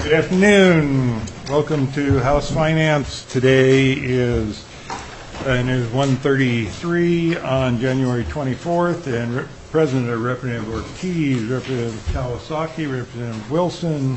Good afternoon. Welcome to House Finance. Today is 1:33 on January 24th, and President Representative Ortiz, Representative Kawasaki, Representative Wilson,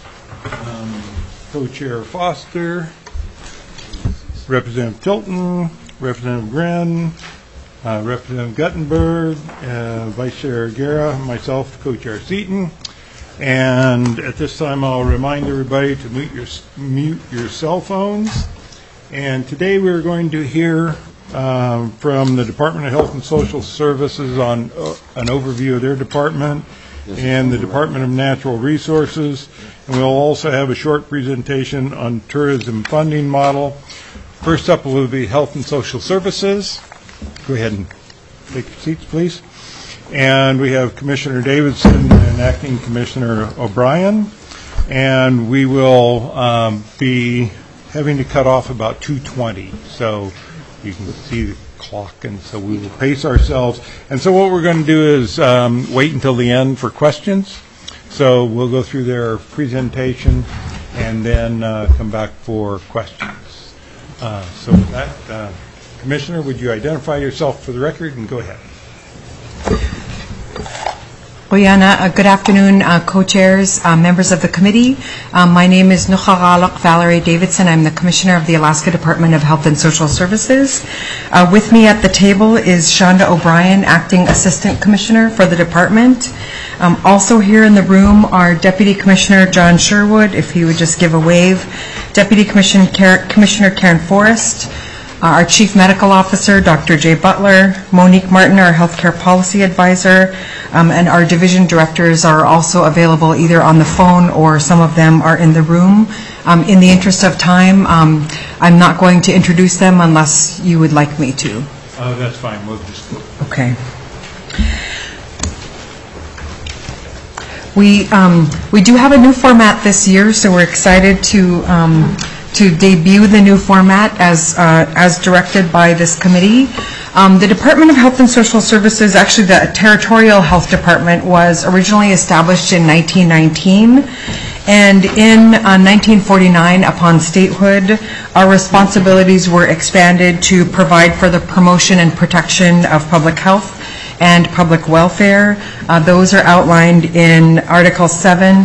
Co-Chair Foster, Representative Tilton, Representative Grin, Representative Guttenberg, Vice Chair Guerra, myself, Co-Chair Seaton. And at this time, I'll remind everybody to mute your cell phones. And today we're going to hear from the Department of Health and Social Services on an overview of their department and the Department of Natural Resources. And we'll also have a short presentation on tourism funding model. First up will be Health and Social Services. Go ahead and take your seats, please. And we have Commissioner Davidson and Acting Commissioner O'Brien. And we will be having to cut off about 2:20. So you can see the clock, and so we will pace ourselves. And so what we're going to do is wait until the end for questions. So we'll go through their presentation and then come back for questions. So with that, Commissioner, would you identify yourself for the record and go ahead? Oyana, good afternoon, co-chairs, members of the committee. My name is Nukharalok Valerie Davidson. I'm the Commissioner of the Alaska Department of Health and Social Services. With me at the table is Shonda O'Brien, Acting Assistant Commissioner for the department. Also here in the room are Deputy Commissioner John Sherwood, if he would just give a wave, Deputy Commissioner Karen Forrest, our Chief Medical Officer, Dr. Jay Butler, Monique Martin, our Healthcare Policy Advisor, and our division directors are also available either on the phone or some of them are in the room. In the interest of time, I'm not going to introduce them unless you would like me to. That's fine. We'll just go. Okay. We do have a new format this year, so we're excited to debut the new format as directed by this committee. The Department of Health and Social Services, actually the Territorial Health Department, was originally established in 1919. And in 1949, upon statehood, our responsibilities were expanded to provide for the promotion and protection of public health and public welfare. Those are outlined in Article 7,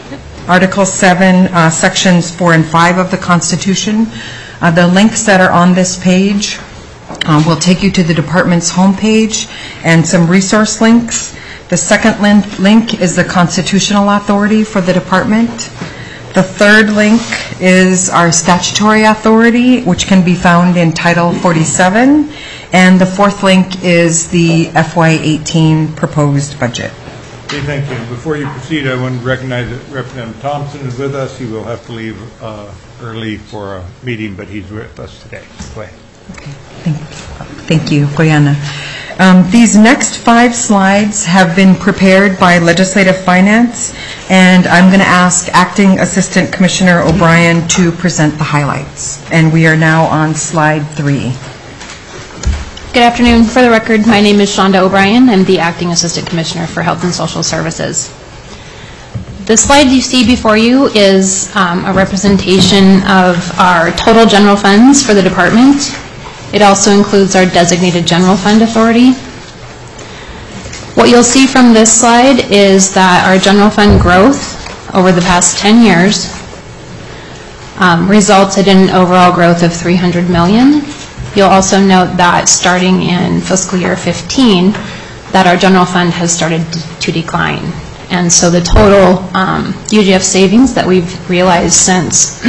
Sections 4 and 5 of the Constitution. The links that are on this page will take you to the department's homepage and some resource links. The second link is the constitutional authority for the department. The third link is our statutory authority, which can be found in Title 47. And the fourth link is the FY18 proposed budget. Okay, thank you. Before you proceed, I want to recognize that Representative Thompson is with us. He will have to leave early for a meeting, but he's with us today. Go ahead. Okay, thank you, Koyana. These next 5 slides have been prepared by Legislative Finance, and I'm going to ask Acting Assistant Commissioner O'Brien to present the highlights. And we are now on slide 3. Good afternoon. For the record, my name is Shonda O'Brien. I'm the Acting Assistant Commissioner for Health and Social Services. The slide you see before you is a representation of our total general funds for the department. It also includes our designated general fund authority. What you'll see from this slide is that our general fund growth over the past 10 years resulted in an overall growth of $300 million. You'll also note that starting in fiscal year 15, that our general fund has started to decline. And so the total UGF savings that we've realized since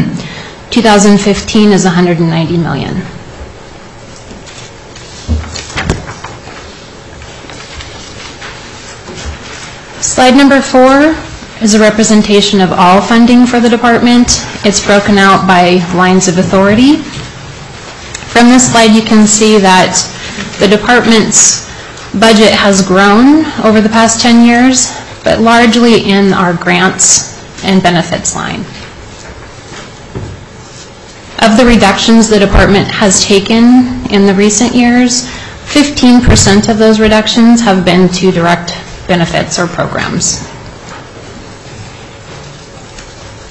2015 is $190 million. Slide number 4 is a representation of all funding for the department. It's broken out by lines of authority. From this slide, you can see that the department's budget has grown over the past 10 years, but largely in our grants and benefits line. Of the reductions the department has taken in the recent years, 15% of those reductions have been to direct benefits or programs.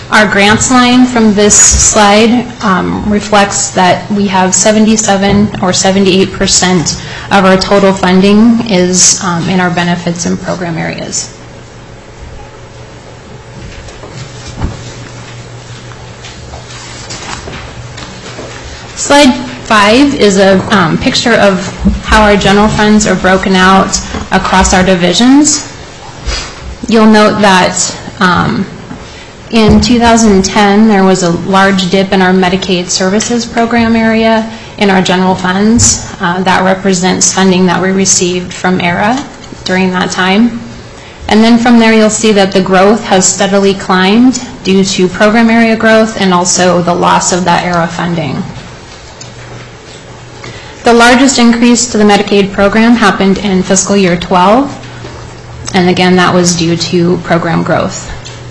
Our grants line from this slide reflects that we have 77 or 78% of our total funding is in our benefits and program areas. Slide 5 is a picture of how our general funds are broken out across our divisions. You'll note that in 2010, there was a large dip in our Medicaid services program area in our general funds. That represents funding that we received from ERA during that time. And then from there, you'll see that the growth has steadily climbed due to program area growth and also the loss of that ERA funding. The largest increase to the Medicaid program happened in fiscal year 12, and again, that was due to program growth.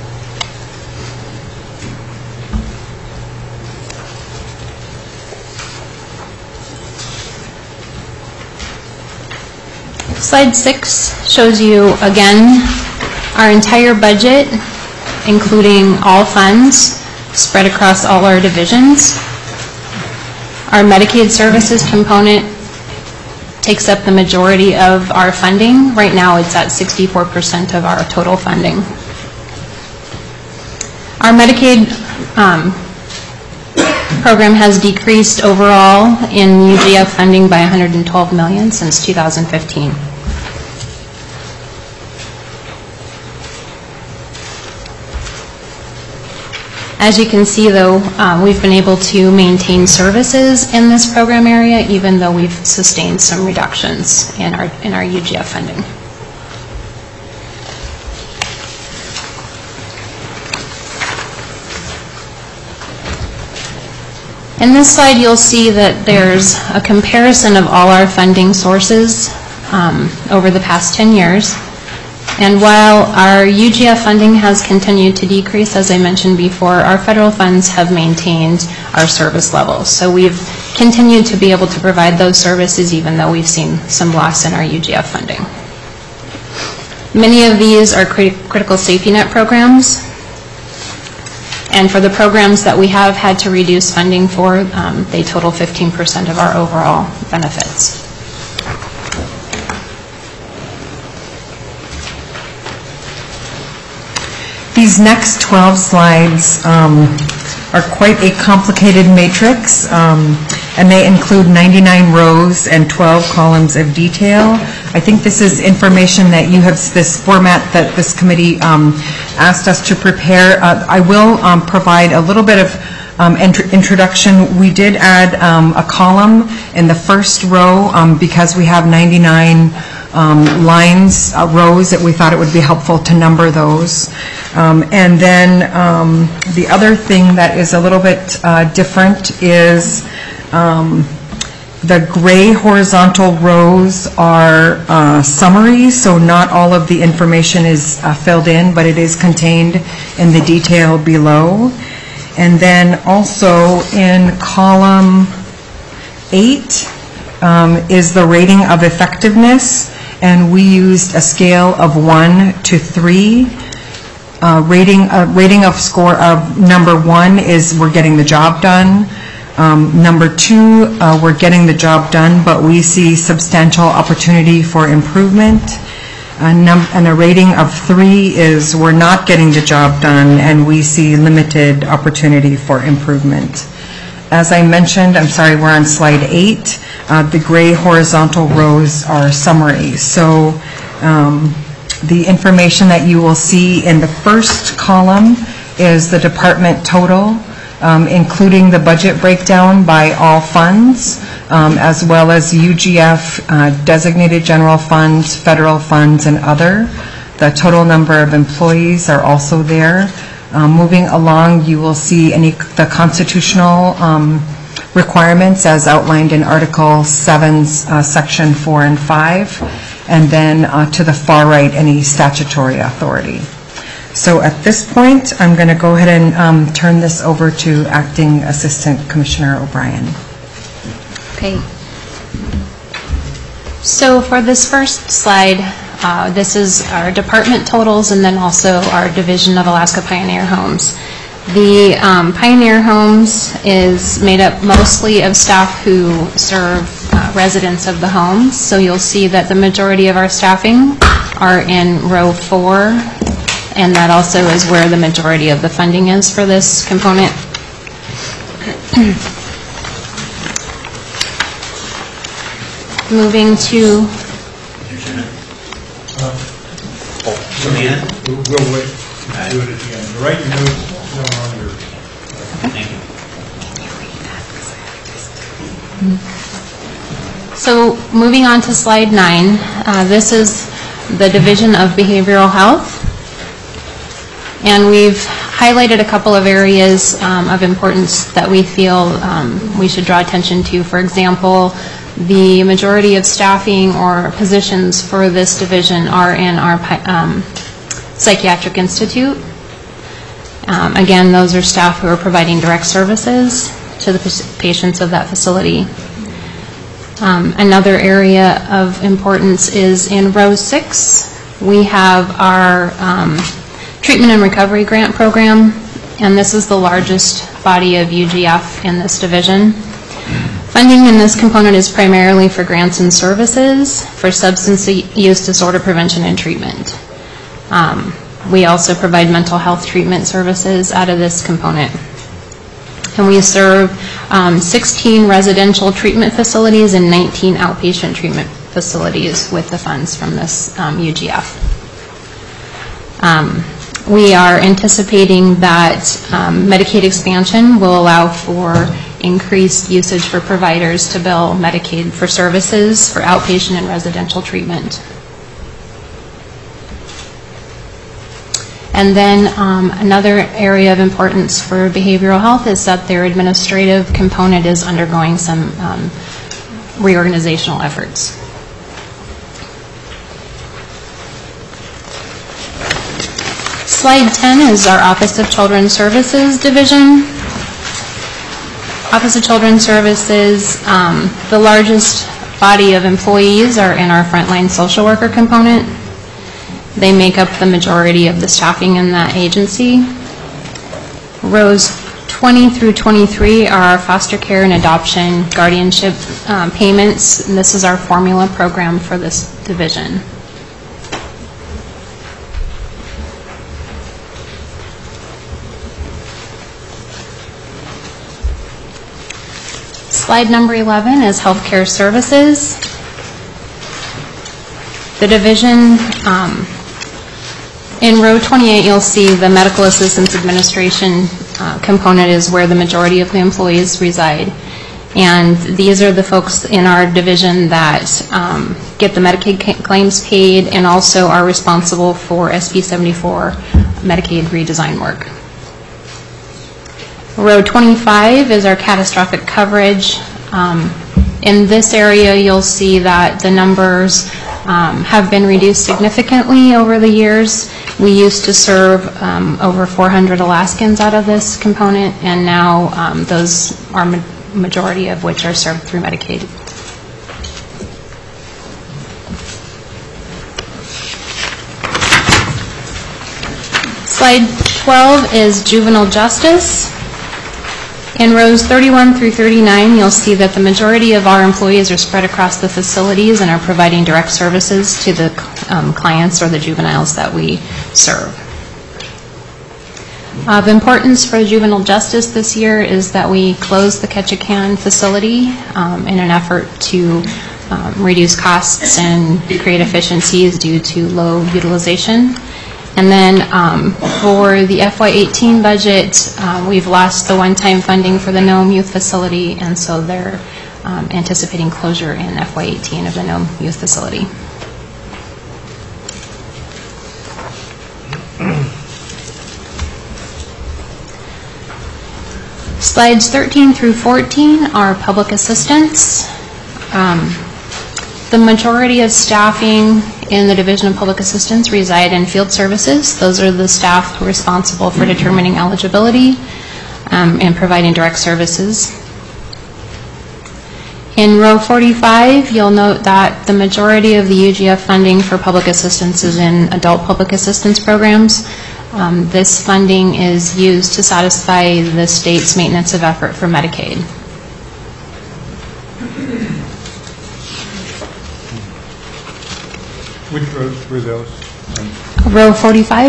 Slide 6 shows you, again, our entire budget, including all funds, spread across all our divisions. Our Medicaid services component takes up the majority of our funding. Right now, it's at 64% of our total funding. Our Medicaid program has decreased overall in UGF funding by $112 million since 2015. As you can see, though, we've been able to maintain services in this program area, even though we've sustained some reductions in our UGF funding. In this slide, you'll see that there's a comparison of all our funding sources over the past 10 years. And while our UGF funding has continued to decrease, as I mentioned before, our federal funds have maintained our service levels. So we've continued to be able to provide those services even though we've seen some loss in our UGF funding. Many of these are critical safety net programs. And for the programs that we have had to reduce funding for, they total 15% of our overall benefits. These next 12 slides are quite a complicated matrix, and they include 99 rows and 12 columns of detail. I think this is information that you have, this format that this committee asked us to prepare. I will provide a little bit of introduction. We did add a column in the first row because we have 99 rows that we thought it would be helpful to number those. And then the other thing that is a little bit different is the gray horizontal rows are summaries, so not all of the information is filled in, but it is contained in the detail below. And then also in column 8 is the rating of effectiveness, and we used a scale of 1 to 3. Rating of score of number 1 is we're getting the job done. Number 2, we're getting the job done, but we see substantial opportunity for improvement. And a rating of 3 is we're not getting the job done, and we see limited opportunity for improvement. As I mentioned, I'm sorry, we're on slide 8. The gray horizontal rows are summaries. So the information that you will see in the first column is the department total, including the budget breakdown by all funds, as well as UGF, designated general funds, federal funds, and other. The total number of employees are also there. Moving along, you will see the constitutional requirements as outlined in Article 7's Section 4 and 5. And then to the far right, any statutory authority. So at this point, I'm going to go ahead and turn this over to Acting Assistant Commissioner O'Brien. Okay. So for this first slide, this is our department totals and then also our Division of Alaska Pioneer Homes. The Pioneer Homes is made up mostly of staff who serve residents of the homes. So you'll see that the majority of our staffing are in row 4, and that also is where the majority of the funding is for this component. Moving to We'll wait. Do it at the end. Write your notes down on your... Thank you. So moving on to slide 9, this is the Division of Behavioral Health. And we've highlighted a couple of areas of importance that we feel we should draw attention to. For example, the majority of staffing or positions for this division are in our Psychiatric Institute. Again, those are staff who are providing direct services to the patients of that facility. Another area of importance is in row 6. We have our Treatment and Recovery Grant Program, and this is the largest body of UGF in this division. Funding in this component is primarily for grants and services for substance use disorder prevention and treatment. We also provide mental health treatment services out of this component. And we serve 16 residential treatment facilities and 19 outpatient treatment facilities with the funds from this UGF. We are anticipating that Medicaid expansion will allow for increased usage for providers to bill Medicaid for services for outpatient and residential treatment. And then another area of importance for behavioral health is that their administrative component is undergoing some reorganizational efforts. Slide 10 is our Office of Children's Services division. Office of Children's Services, the largest body of employees are in our frontline social worker component. They make up the majority of the staffing in that agency. Rows 20 through 23 are our foster care and adoption guardianship payments. And this is our formula program for this division. Slide number 11 is healthcare services. The division, in row 28, you'll see the medical assistance administration component is where the majority of the employees reside. And these are the folks in our division that get the Medicaid claims paid and also are responsible for SB 74 Medicaid redesign work. Row 25 is our catastrophic coverage. In this area, you'll see that the numbers have been reduced significantly over the years. We used to serve over 400 Alaskans out of this component, and now those are majority of which are served through Medicaid. Slide 12 is juvenile justice. In rows 31 through 39, you'll see that the majority of our employees are spread across the facilities and are providing direct services to the clients or the juveniles that we serve. Of importance for juvenile justice this year is that we closed the Ketchikan facility in an effort to reduce costs and create efficiencies due to low utilization. And then for the FY18 budget, we've lost the one-time funding for the Nome Youth Facility, and so they're anticipating closure in FY18 of the Nome Youth Facility. Slides 13 through 14 are public assistance. The majority of staffing in the Division of Public Assistance reside in field services. Those are the staff who are responsible for determining eligibility and providing direct services. In row 45, you'll note that the majority of the UGF funding for public assistance is in adult public assistance programs. This funding is used to satisfy the state's maintenance of effort for Medicaid. Which roads were those? Row 45.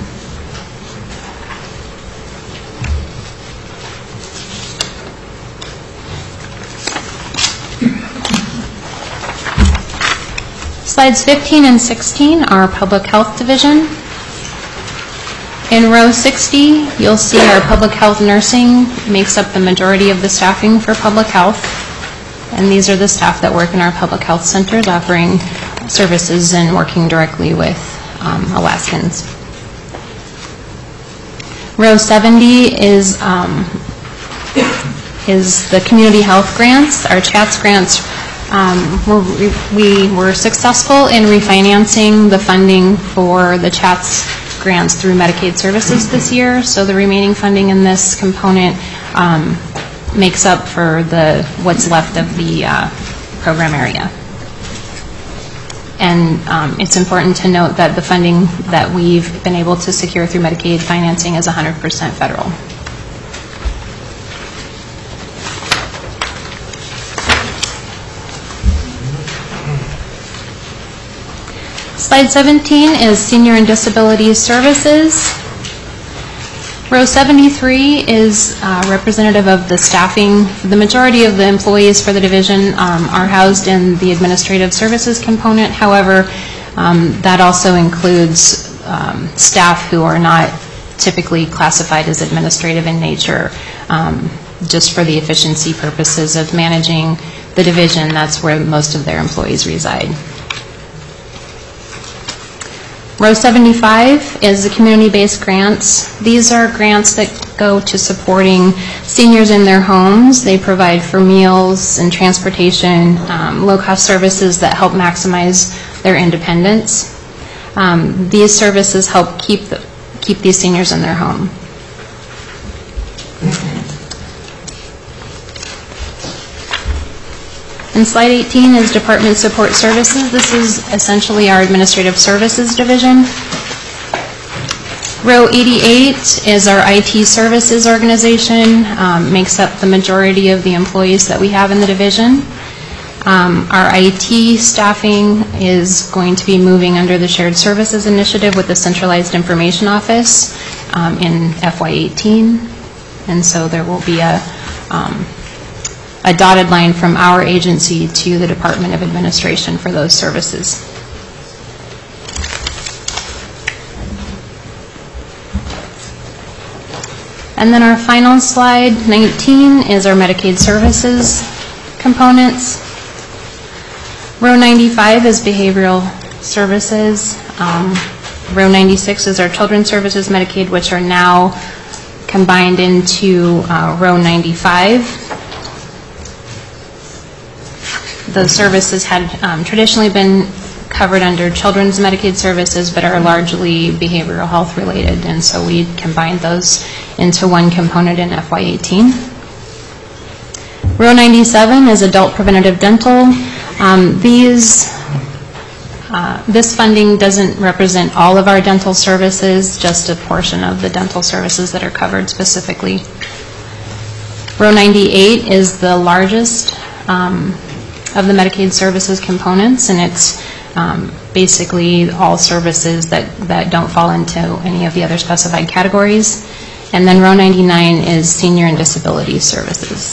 Slides 15 and 16 are Public Health Division. In row 60, you'll see our public health nursing makes up the majority of the staffing for public health. And these are the staff that work in our public health centers offering services and working directly with Alaskans. Row 70 is the community health grants. Our CHATS grants, we were successful in refinancing the funding for the CHATS grants through Medicaid services this year, so the remaining funding in this component makes up for what's left of the program area. And it's important to note that the funding that we've been able to secure through Medicaid financing is 100% federal. Slide 17 is Senior and Disability Services. Row 73 is representative of the staffing. The majority of the employees for the division are housed in the administrative services component. However, that also includes staff who are not typically classified as administrative in nature, just for the efficiency purposes of managing the division. That's where most of their employees reside. Row 75 is the community-based grants. These are grants that go to supporting seniors in their homes. They provide for meals and transportation, low-cost services that help maximize their independence. These services help keep these seniors in their home. And slide 18 is Department Support Services. This is essentially our administrative services division. Row 88 is our IT services organization, makes up the majority of the employees that we have in the division. Our IT staffing is going to be moving under the Shared Services Initiative with the Centralized Information Office in FY18. And so there will be a dotted line from our agency to the Department of Administration for those services. And then our final slide, 19, is our Medicaid services components. Row 95 is behavioral services. Row 96 is our children's services Medicaid, which are now combined into row 95. Those services had traditionally been covered under children's Medicaid services, but are largely behavioral health related, and so we combined those into one component in FY18. Row 97 is adult preventative dental. This funding doesn't represent all of our dental services, just a portion of the dental services that are covered specifically. Row 98 is the largest of the Medicaid services components, and it's basically all services that don't fall into any of the other specified categories. And then row 99 is senior and disability services.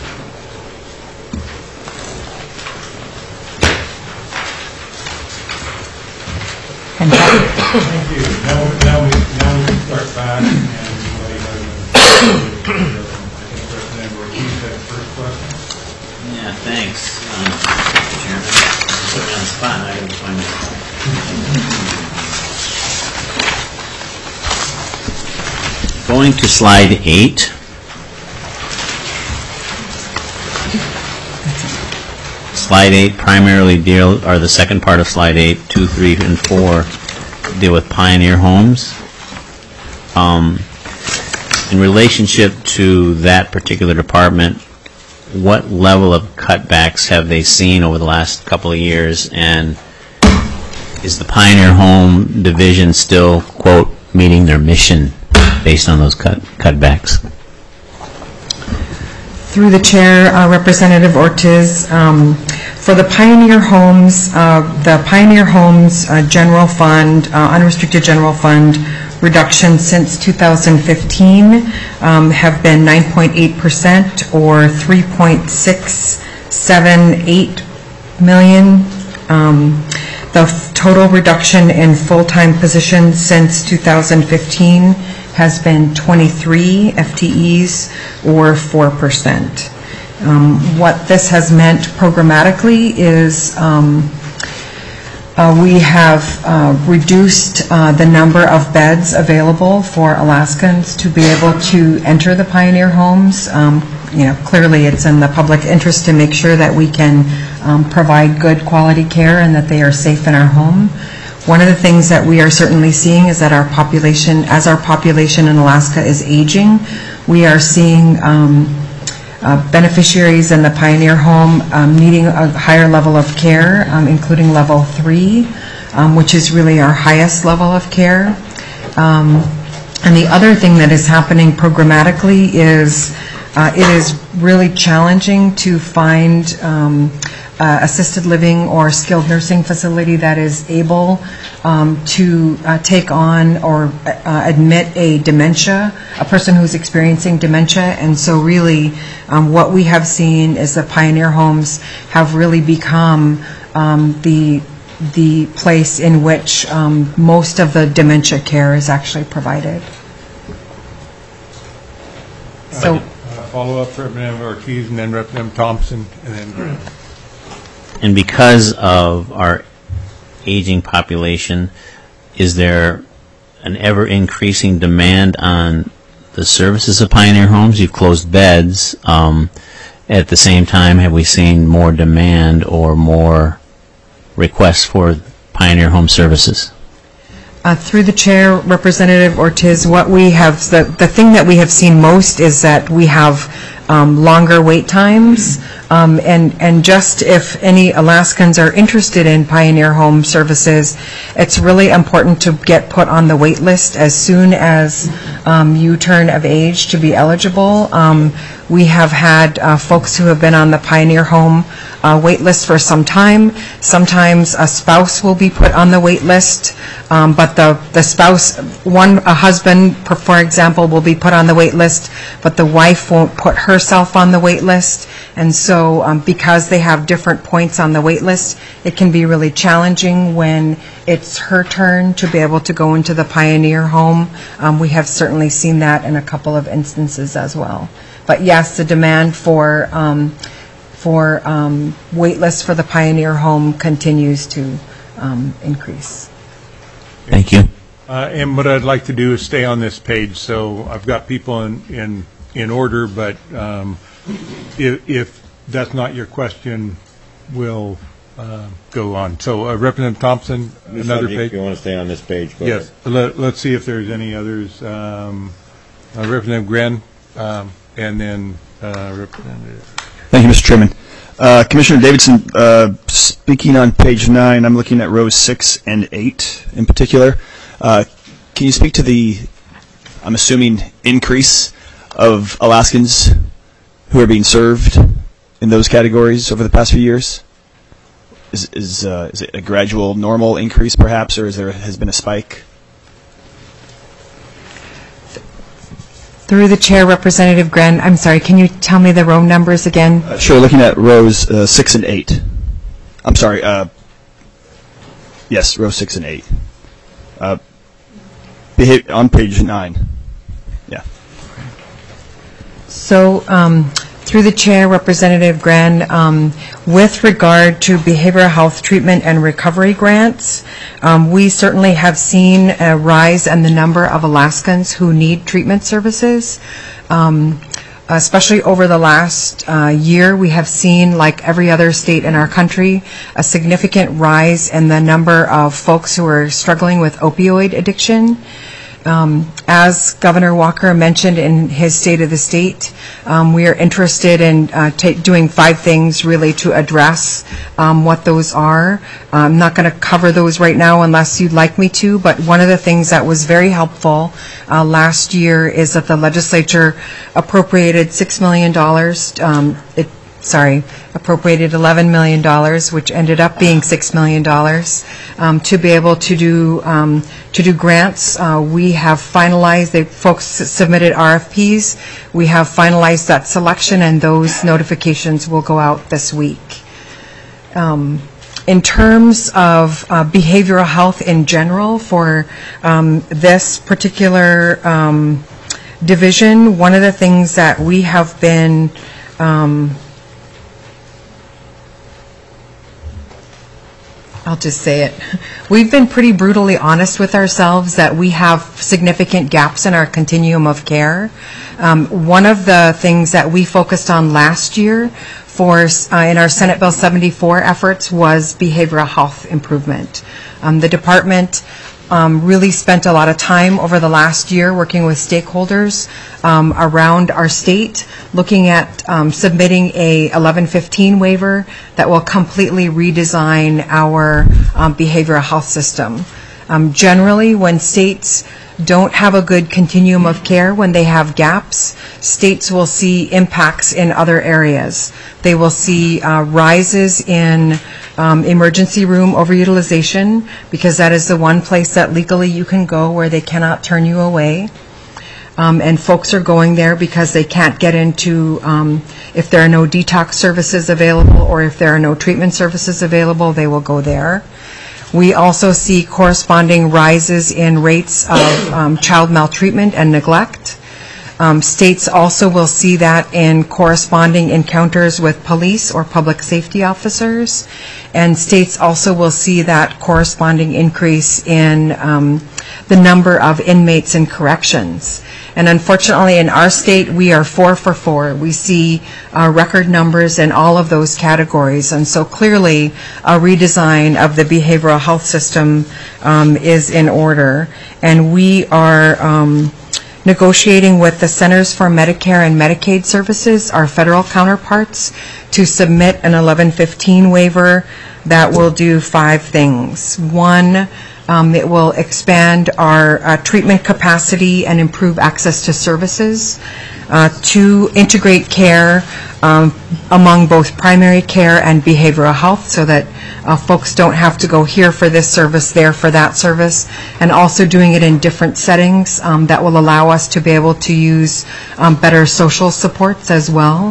Thank you. Now we can start back and anybody has I think Representative Ortiz had the first question. Yeah, thanks, Chairman. Put me on the spot. I gotta find it. Going to slide 8. Slide 8 primarily or the second part of slide 8, 2, 3, and 4 deal with Pioneer Homes. In relationship to that particular department, what level of cutbacks have they seen over the last couple of years, and is the Pioneer Home division still, quote, meeting their mission based on those cutbacks? Through the chair, Representative Ortiz, for the Pioneer Homes, General Fund, Unrestricted General Fund reduction since 2015 have been 9.8% or $3.678 million. The total reduction in full-time positions since 2015 has been 23 FTEs or 4%. What this has meant programmatically is we have reduced the number of beds available for Alaskans to be able to enter the Pioneer Homes. Clearly it's in the public interest to make sure that we can provide good quality care and that they are safe in our home. One of the things that we are certainly seeing is that our population in Alaska is aging, we are seeing beneficiaries in the Pioneer Home needing a higher level of care, including level 3, which is really our highest level of care. And the other thing that is happening programmatically is it is really challenging to find assisted living or skilled nursing facility that is able to take on or admit a person who's experiencing dementia. And so really what we have seen is the Pioneer Homes have really become the place in which most of the dementia care is actually provided. So follow up for Representative Ortiz and then Representative Thompson and then Grant. And because of our aging population, is there an ever-increasing demand on the services of Pioneer Homes? You've closed beds. At the same time, have we seen more demand or more requests for Pioneer Home services? Through the chair, Representative Ortiz, what we have, the thing that we have seen most is that we have longer wait times, and just if any Alaskans are interested in Pioneer Home services, it's really important to get put on the wait list as soon as you turn of age to be eligible. We have had folks who have been on the Pioneer Home wait list for some time. Sometimes a spouse will be put on the wait list, but the spouse, a husband, for example, will be put on the wait list, but the wife won't put herself on the wait list. And so because they have different points on the wait list, it can be really challenging when it's her turn to be able to go into the Pioneer Home. We have certainly seen that in a couple of instances as well. But yes, the demand for wait lists for the Pioneer Home continues to increase. Thank you. And what I'd like to do is stay on this page. So I've got people in order, but if that's not your question, we'll go on. So Representative Thompson, another page. If you want to stay on this page, go yes. Let's see if there's any others. Representative Gren, and then Representative. Thank you, Mr. Chairman. Commissioner Davidson, speaking on page 9, I'm looking at rows 6 and 8 in particular. Can you speak to the, I'm assuming, increase of Alaskans who are being served in those categories over the past few years? Is it a gradual, normal increase, perhaps, or has been a spike? Through the chair, Representative Gren, I'm sorry, can you tell me the row numbers again? Sure, looking at rows 6 and 8. I'm sorry, yes, rows 6 and 8. On page 9. Yeah. So, through the chair, Representative Gren, with regard to behavioral health treatment and recovery grants, we certainly have seen a rise in the number of Alaskans who need treatment services. Especially over the last year, we have seen, like every other state in our country, a significant rise in the number of folks who are struggling with opioid addiction. As Governor Walker mentioned in his State of the State, we are interested in doing 5 things really to address what those are. I'm not going to cover those right now unless you'd like me to, but one of the things that was very helpful last year is that the legislature appropriated $6 million. Appropriated $11 million, which ended up being $6 million, to be able to do grants. We have finalized, the folks submitted RFPs. We have finalized that selection, and those notifications will go out this week. In terms of behavioral health in general for this particular division, one of the things that we have been I'll just say it. We've been pretty brutally honest with ourselves that we have significant gaps in our continuum of care. One of the things that we focused on last year in our Senate Bill 74 efforts was behavioral health improvement. The department really spent a lot of time over the last year working with stakeholders around our state, looking at submitting a 1115 waiver that will completely redesign our behavioral health system. Generally, when states don't have a good continuum of care, when they have gaps, states will see impacts in other areas. They will see rises in emergency room overutilization, because that is the one place that legally you can go where they cannot turn you away. And folks are going there because they can't get into, if there are no detox services available or if there are no treatment services available, they will go there. We also see corresponding rises in rates of child maltreatment and neglect. States also will see that in corresponding encounters with police or public safety officers, and states also will see that corresponding increase in the number of inmates in corrections. And unfortunately, in our state, we are 4 for 4. We see record numbers in all of those categories. And so clearly, a redesign of the behavioral health system is in order. And we are negotiating with the Centers for Medicare and Medicaid Services, our federal counterparts, to submit an 1115 waiver that will do 5 things. 1, it will expand our treatment capacity and improve access to services. 2, integrate care among both primary care and behavioral health so that folks don't have to go here for this service, there for that service, and also doing it in different settings that will allow us to be able to use better social supports as well.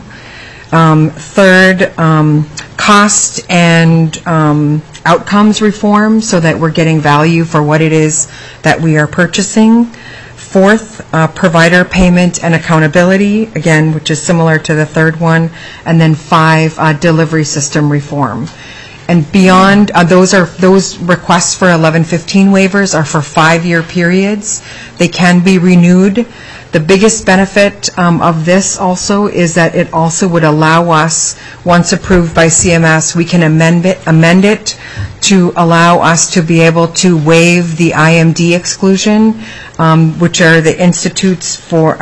3rd, cost and outcomes reform so that we're getting value for what it is that we are purchasing. 4th, provider payment and accountability, again, which is similar to the 3rd one. And then 5, delivery system reform. And beyond, those requests for 1115 waivers are for 5-year periods. They can be renewed. The biggest benefit of this also is that it also would allow us, once approved by CMS, we can amend it to allow us to be able to waive the IMD exclusion, which are the institutions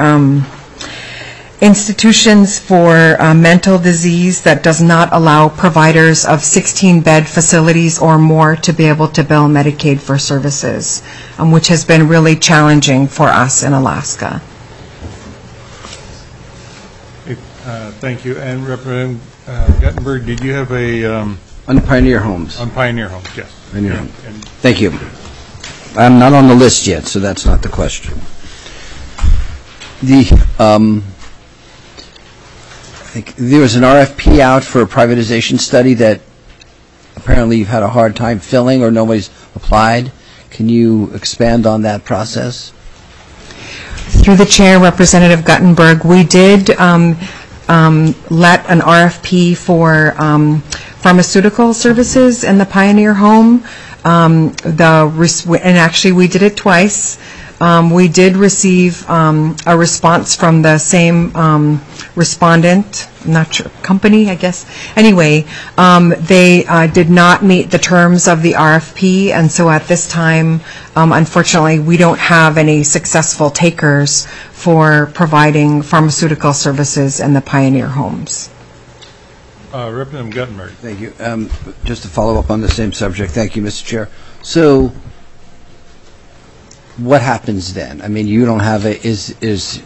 for mental disease that does not allow providers of 16-bed facilities or more to be able to bill Medicaid for services, which has been really challenging for us in Alaska. Thank you. And Representative Guttenberg, did you have a... On Pioneer Homes. On Pioneer Homes, yes. Pioneer Homes. Thank you. I'm not on the list yet, so that's not the question. I think there was an RFP out for a privatization study that apparently you've had a hard time filling or nobody's applied. Can you expand on that process? Through the chair, Representative Guttenberg, we did let an RFP for pharmaceutical services in the Pioneer Home. And actually, we did it twice. We did receive a response from the same respondent, not sure, company, I guess. Anyway, they did not meet the terms of the RFP, and so at this time, unfortunately, we don't have any successful takers for providing pharmaceutical services in the Pioneer homes. Representative Guttenberg. Thank you. Just to follow up on the same subject, thank you, Mr. Chair. So, what happens then? I mean, you don't have there's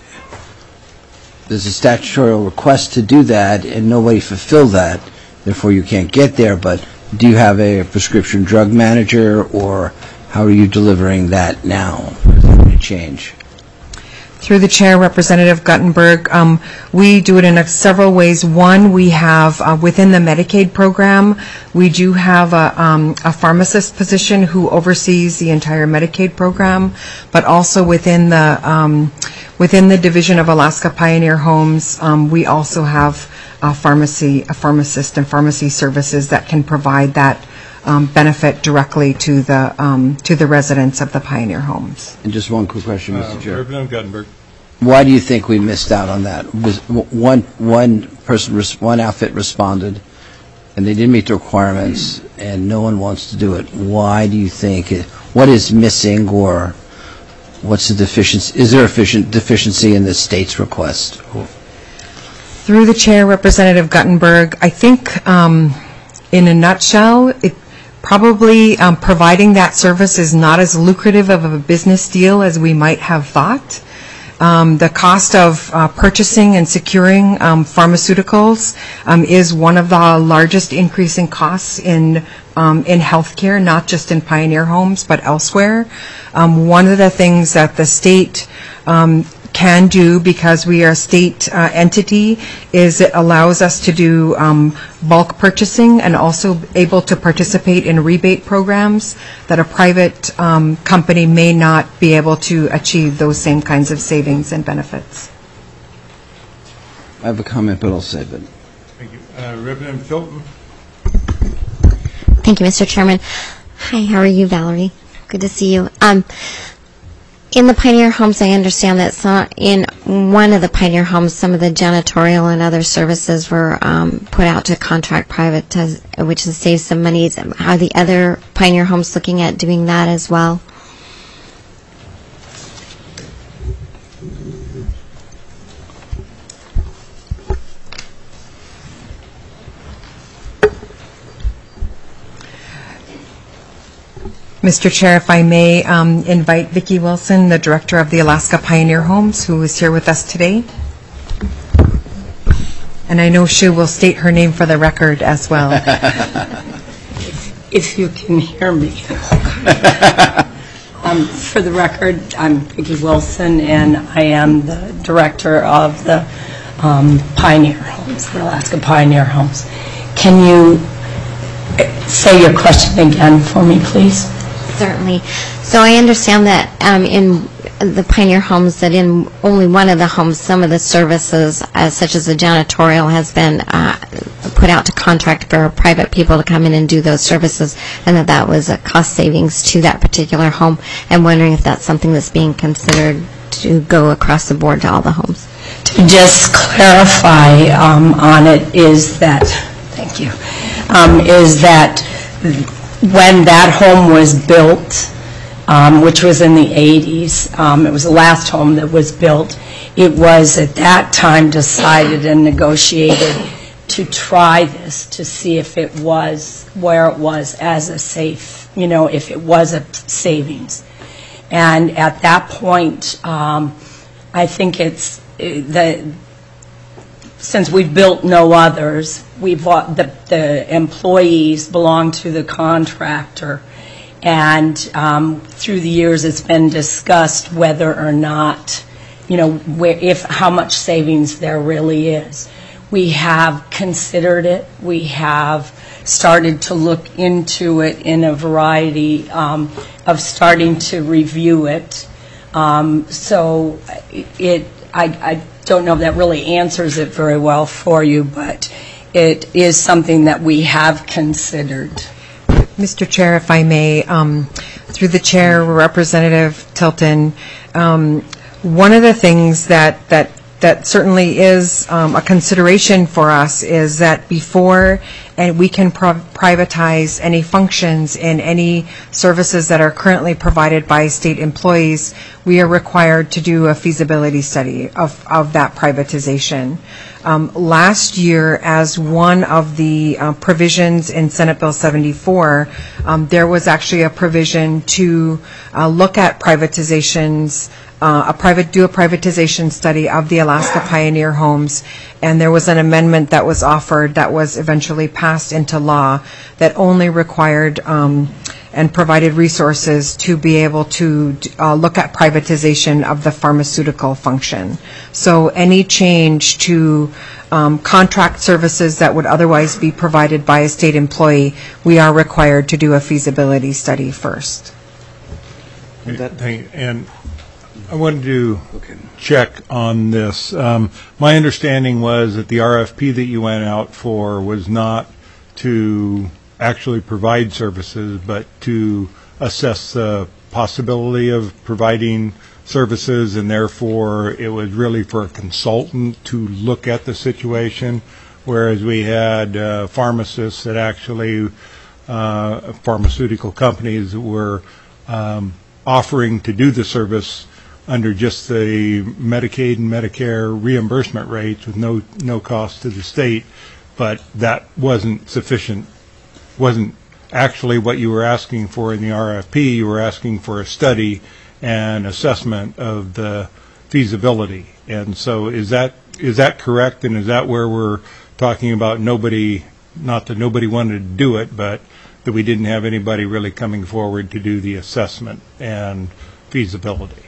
a statutory request to do that, and nobody fulfilled that, therefore you can't get there, but do you have a prescription drug manager, or how are you delivering that now? Is that going to change? Through the chair, Representative Guttenberg, we do it in several ways. One, we have within the Medicaid program, we do have a pharmacist position who oversees the entire Medicaid program, but also within the division of Alaska Pioneer Homes, we also have a pharmacist and pharmacy services that can provide that benefit directly to the residents of the Pioneer homes. And just one quick question, Mr. Chair. Representative Guttenberg. Why do you think we missed out on that? One outfit responded, and they didn't meet the requirements, and no one wants to do it. Why do you think? What is missing, or what's the deficiency? Is there a deficiency in the state's request? Through the chair, Representative Guttenberg, I think in a nutshell, it probably providing that service is not as lucrative of a business deal as we might have thought. The cost of purchasing and securing pharmaceuticals is one of the largest increasing costs in healthcare, not just in Pioneer Homes, but elsewhere. One of the things that the state can do, because we are a state entity, is it allows us to do bulk purchasing and also able to participate in rebate programs that a private company may not be able to achieve those same kinds of savings and benefits. I have a comment, but I'll save it. Thank you. Representative Chilton. Thank you, Mr. Chairman. Hi, how are you, Valerie? Good to see you. In the Pioneer Homes, I understand that in one of the Pioneer Homes, some of the janitorial and other services were put out to contract private, which has saved some money. Are the other Pioneer Homes looking at doing that as well? Mr. Chair, if I may invite Vicki Wilson, the director of the Alaska Pioneer Homes, who is here with us today. And I know she will state her name for the record as well. If you can hear me. For the record, I'm Vicki Wilson, and I am the director of the Pioneer Homes, the Alaska Pioneer Homes. Can you say your question again for me, please? Certainly. So I understand that in the Pioneer Homes, that in only one of the homes, some of the services, such as the janitorial, has been put out to contract for private people to come in and do those services, and that was a cost savings to that particular home. I'm wondering if that's something that's being considered to go across the board to all the homes. To just clarify on it is that, thank you, is that when that home was built, which was in the 80s, it was the last home that was built, it was at that time decided and negotiated to try this to see if it was where it was as a safe, if it was a savings. And at that point, I think it's since we've built no others, the employees belong to the contractor, and through the years it's been discussed whether or not, how much savings there really is. We have considered it. We have started to look into it in a variety of starting to review it. So I don't know if that really answers it very well for you, but it is something that we have considered. Mr. Chair, if I may, Through the chair, Representative Tilton, one of the things that certainly is a consideration for us is that before we can privatize any functions in any services that are currently provided by state employees, we are required to do a feasibility study of that privatization. Last year, as one of the provisions in Senate Bill 74, there was actually a provision to look at privatizations, do a privatization study of the Alaska Pioneer Homes, and there was an amendment that was offered that was eventually passed into law that only required and provided resources to be able to look at privatization of the pharmaceutical function. So any change to contract services that would otherwise be provided by a state employee, we are required to do a feasibility study first. And I wanted to check on this. My understanding was that the RFP that you went out for was not to actually provide services, but to assess the possibility of providing services, and therefore it was really for a consultant to look at the situation, whereas we had pharmacists that actually, pharmaceutical companies that were offering to do the service under just the Medicaid and Medicare reimbursement rates with no cost to the state, but that wasn't sufficient, wasn't actually what you were asking for in the RFP. You were asking for a study and assessment of the feasibility. And so is that correct, and is that where we're talking about nobody, not that nobody wanted to do it, but that we didn't have anybody really coming forward to do the assessment and feasibility?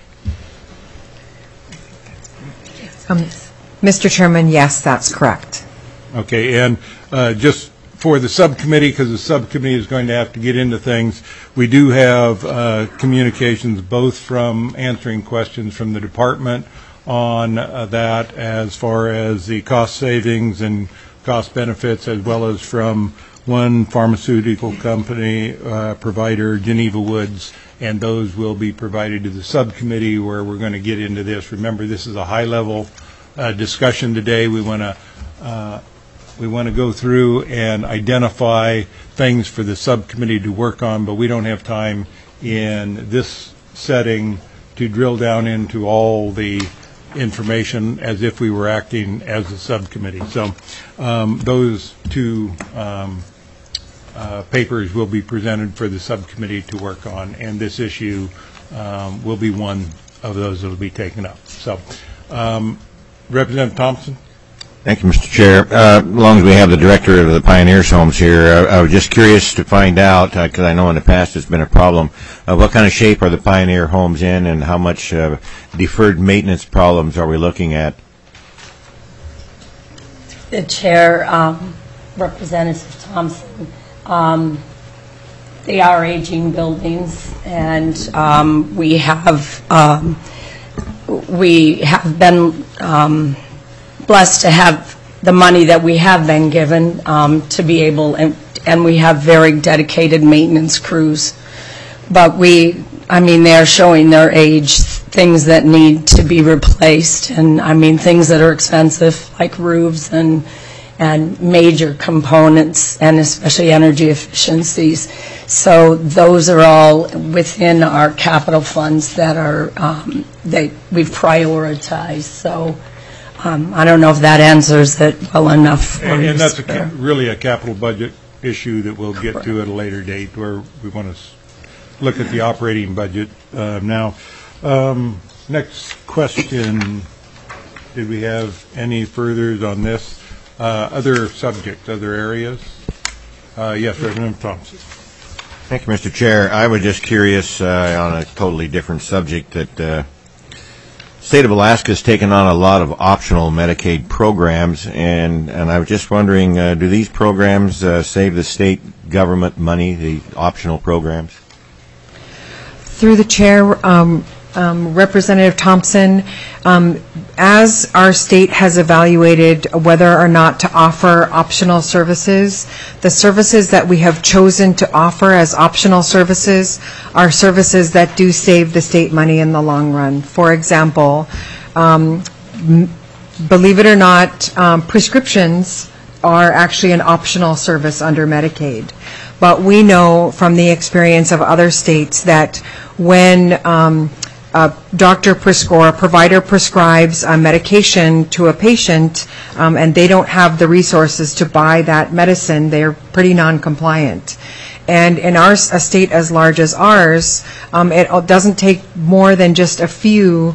Mr. Chairman, yes, that's correct. Okay, and just for the subcommittee, because the subcommittee is going to have to get into things, we do have communications both from answering questions from the department on that as far as the cost savings and cost benefits, as well as from one pharmaceutical company provider, Geneva Woods, and those will be provided to the subcommittee where we're going to get into this. Remember, this is a high-level discussion today. We want to go through and identify things for the subcommittee to work on, but we don't have time in this setting to drill down into all the information as if we were acting as a subcommittee. So those two papers will be presented for the subcommittee to work on, and this issue will be one of those that will be taken up. So, Representative Thompson? Thank you, Mr. Chair. As long as we have the director of the Pioneers Homes here, I was just curious to find out, because I know in the past it's been a problem, what kind of shape are the Pioneer Homes in, and how much deferred maintenance problems are we looking at? The chair, Representative Thompson, they are aging buildings, and we have been blessed to have the money that we have been given to be able, and we have very dedicated maintenance crews. But they are showing their age, things that need to be replaced, and things that are expensive, like roofs and major components, and especially energy efficiencies. So those are all within our capital funds that are that we've prioritized. So I don't know if that answers it well enough. And that's really a capital budget issue that we'll get to at a later date, where we want to look at the operating budget now. Next question. Did we have any furthers on this? Other subjects, other areas? Yes, Representative Thompson. Thank you, Mr. Chair. I was just curious on a totally different subject that the state of Alaska has taken on a lot of optional Medicaid programs, and I was just wondering, do these programs save the state government money, the optional programs? Through the chair, Representative Thompson, as our state has evaluated whether or not to offer optional services, the services that we have chosen to offer as optional services are services that do save the state money in the long run. For example, believe it or not, prescriptions are actually an optional service under Medicaid. But we know from the experience of other states that when a provider prescribes a medication to a patient and they don't have the resources to buy that medicine, they're pretty non-compliant. And in a state as large as ours, it doesn't take more than just a few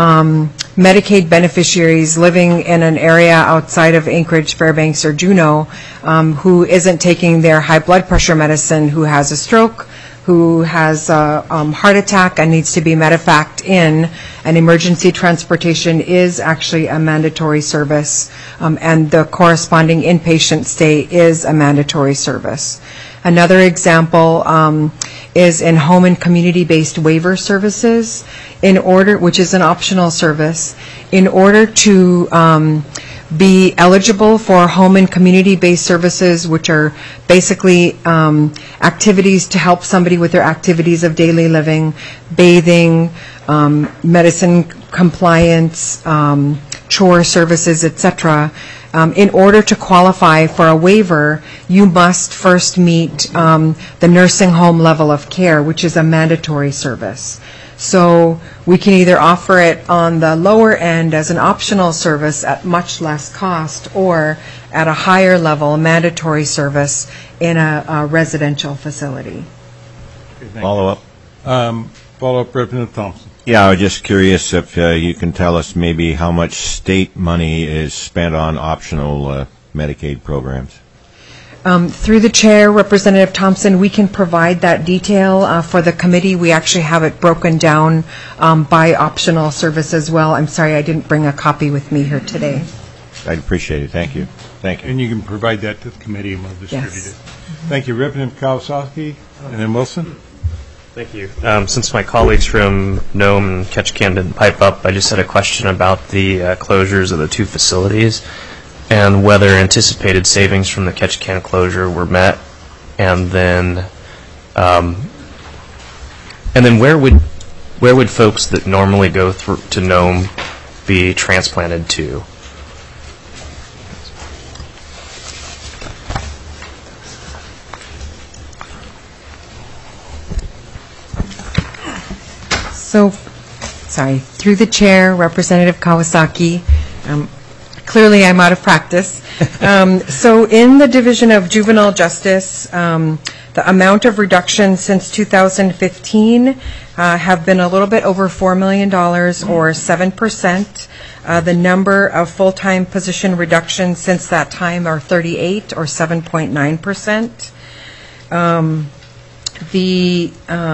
Medicaid beneficiaries living in an area outside of Anchorage, Fairbanks, or Juneau who isn't taking their high blood pressure medicine, who has a stroke, who has a heart attack and needs to be medevaced in, and emergency transportation is actually a mandatory service, and the corresponding inpatient stay is a mandatory service. Another example is in home and community-based waiver services, which is an optional service. In order to be eligible for home and community-based services, which are basically activities to help somebody with their activities of daily living, bathing, medicine compliance, chore services, etc. In order to qualify for a waiver, you must first meet the nursing home level of care, which is a mandatory service. So we can either offer it on the lower end as an optional service at much less cost, or at a higher level, a mandatory service in a residential facility. Follow-up? Follow-up, Representative Thompson. Yeah, I was just curious if you can tell us maybe how much state money is spent on optional Medicaid programs. Through the chair, Representative Thompson, we can provide that detail for the committee. We actually have it broken down by optional service as well. I'm sorry, I didn't bring a copy with me here today. I'd appreciate it. Thank you. Thank you. And you can provide that to the committee and we'll distribute it. Thank you. Representative Kawasaki, and then Wilson. Thank you. Since my colleagues from Nome and Ketchikan didn't pipe up, I just had a question about the closures of the two facilities and whether anticipated savings from the Ketchikan closure were met, and then where would folks that normally go through to Nome be transplanted to? So, sorry, through the chair, Representative Kawasaki, clearly I'm out of practice. So in the Division of Juvenile Justice, the amount of reduction since 2015 have been a little bit over $4 million, or 7%. The number of full-time position reductions since that time are 38, or 7.9%. The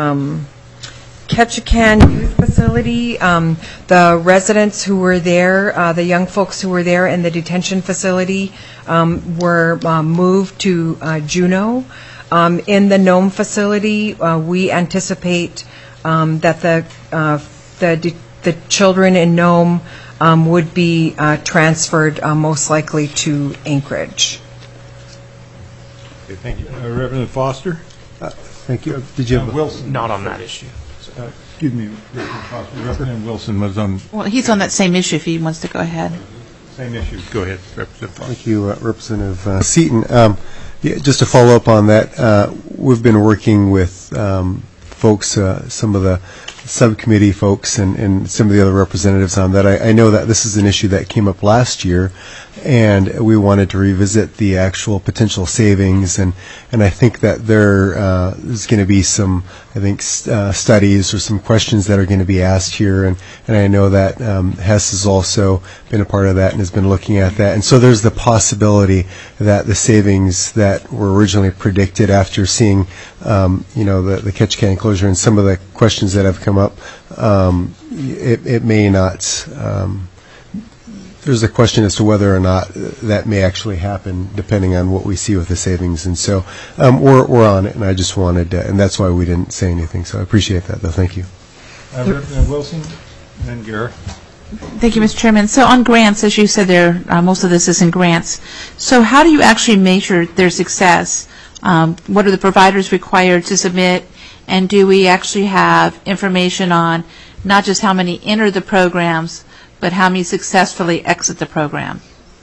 Ketchikan Youth Facility, the residents who were there, the young folks who were there in the detention facility were moved to Juneau. In the Nome facility, we anticipate that the children in Nome would be transferred most likely to Anchorage. Okay, thank you. Representative Foster. Thank you. Did you have Wilson? Not on that issue. Excuse me, Representative Foster. Representative Wilson was on Well, he's on that same issue if he wants to go ahead. same issue. Go ahead, Representative Foster. Thank you, Representative Seaton. Just to follow up on that, we've been working with folks, some of the subcommittee folks and some of the other representatives on that. I know that this is an issue that came up last year, and we wanted to revisit the actual potential savings, and I think that there is going to be some, studies or some questions that are going to be asked here, and I know that Hess has also been a part of that and has been looking at that, and so there's the possibility that the savings that were originally predicted after seeing, the Ketchikan closure and some of the questions that have come up, it may not. There's a question as to whether or not that may actually happen, depending on what we see with the savings. And so we're on it, and I just wanted to, and that's why we didn't say anything. So I appreciate that, though. Thank you. Representative Wilson, and then Gara. Thank you, Mr. Chairman. So on grants, as you said there, most of this is in grants. So how do you actually measure their success? What are the providers required to submit? And do we actually have information on not just how many enter the programs, but how many successfully exit the program?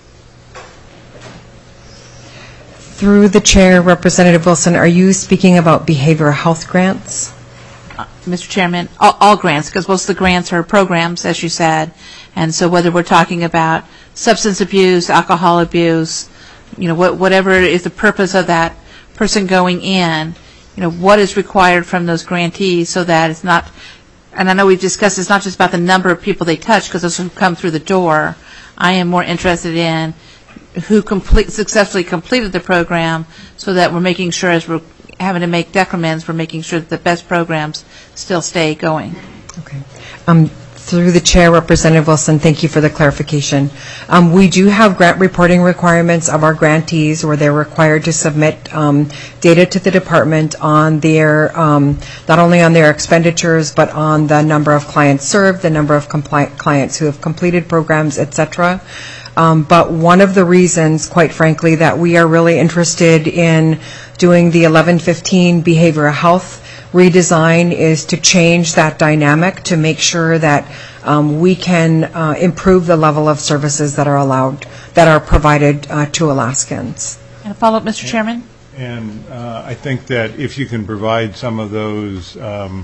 Through the chair, Representative Wilson, are you speaking about behavioral health grants? Mr. Chairman, all grants, because most of the grants are programs, as you said. And so whether we're talking about substance abuse, alcohol abuse, whatever is the purpose of that person going in, what is required from those grantees so that it's not, and I know we've discussed it's not just about the number of people they touch, because those who come through the door. I am more interested in who successfully completed the program, so that we're making sure, as we're having to make decrements, we're making sure that the best programs still stay going. Okay. Through the chair, Representative Wilson, thank you for the clarification. We do have grant reporting requirements of our grantees, where they're required to submit data to the department on their, not only on their expenditures, but on the number of clients served, the number of clients who have completed programs, et cetera. But one of the reasons, quite frankly, that we are really interested in doing the 1115 behavioral health redesign is to change that dynamic, to make sure that we can improve the level of services that are provided to Alaskans. And a follow-up, Mr. Chairman? And I think that if you can provide some of those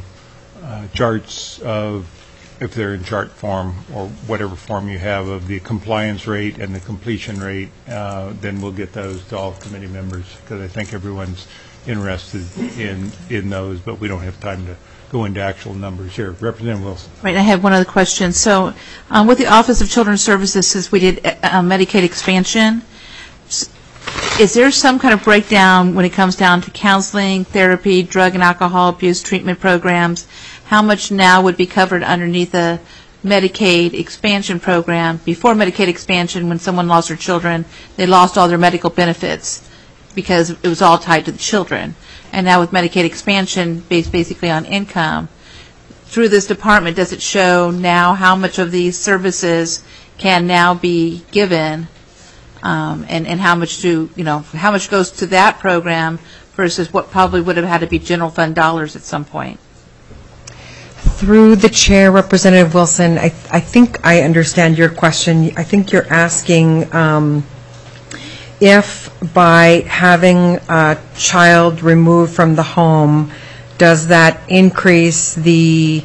charts of, if they're in chart form or whatever form you have, of the compliance rate and the completion rate, then we'll get those to all committee members, because I think everyone's interested in those, but we don't have time to go into actual numbers here. Representative Wilson. Right, I have one other question. So with the Office of Children's Services, since we did Medicaid expansion, is there some kind of breakdown when it comes down to counseling, therapy, drug and alcohol abuse treatment programs? How much now would be covered underneath the Medicaid expansion program? Before Medicaid expansion, when someone lost their children, they lost all their medical benefits because it was all tied to the children. And now with Medicaid expansion, based basically on income, through this department, does it show now how much of these services can now be given, and how much how much goes to that program versus what probably would have had to be general fund dollars at some point? Through the chair, Representative Wilson, I think I understand your question. I think you're asking if by having a child removed from the home, does that increase the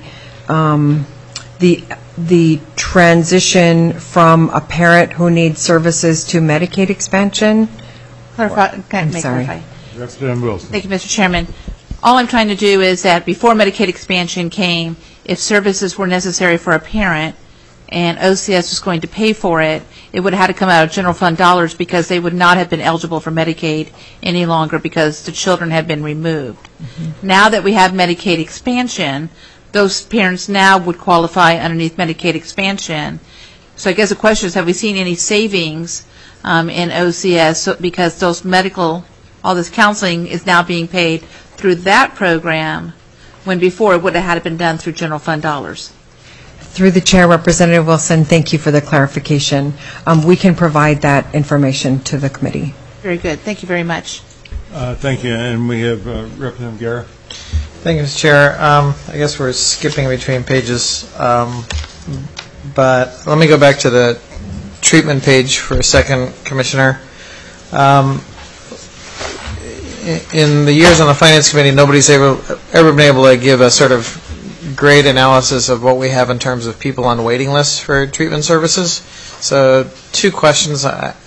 transition from a parent who needs services to Medicaid expansion? I'm sorry. Representative Wilson. Thank you, Mr. Chairman. All I'm trying to do is that before Medicaid expansion came, if services were necessary for a parent and OCS was going to pay for it, it would have had to come out of general fund dollars, because they would not have been eligible for Medicaid any longer because the children had been removed. Mm-hmm. Now that we have Medicaid expansion, those parents now would qualify underneath Medicaid expansion. So I guess the question is, have we seen any savings in OCS, because those all this counseling is now being paid through that program, when before it would have had to been done through general fund dollars? Through the chair, Representative Wilson, thank you for the clarification. We can provide that information to the committee. Very good. Thank you very much. Thank you. And we have Representative Gara. Thank you, Mr. Chair. I guess we're skipping between pages, but let me go back to the treatment page for a second, Commissioner. In the years on the Finance Committee, nobody's ever been able to give a sort of great analysis of what we have in terms of people on waiting lists for treatment services. So two questions.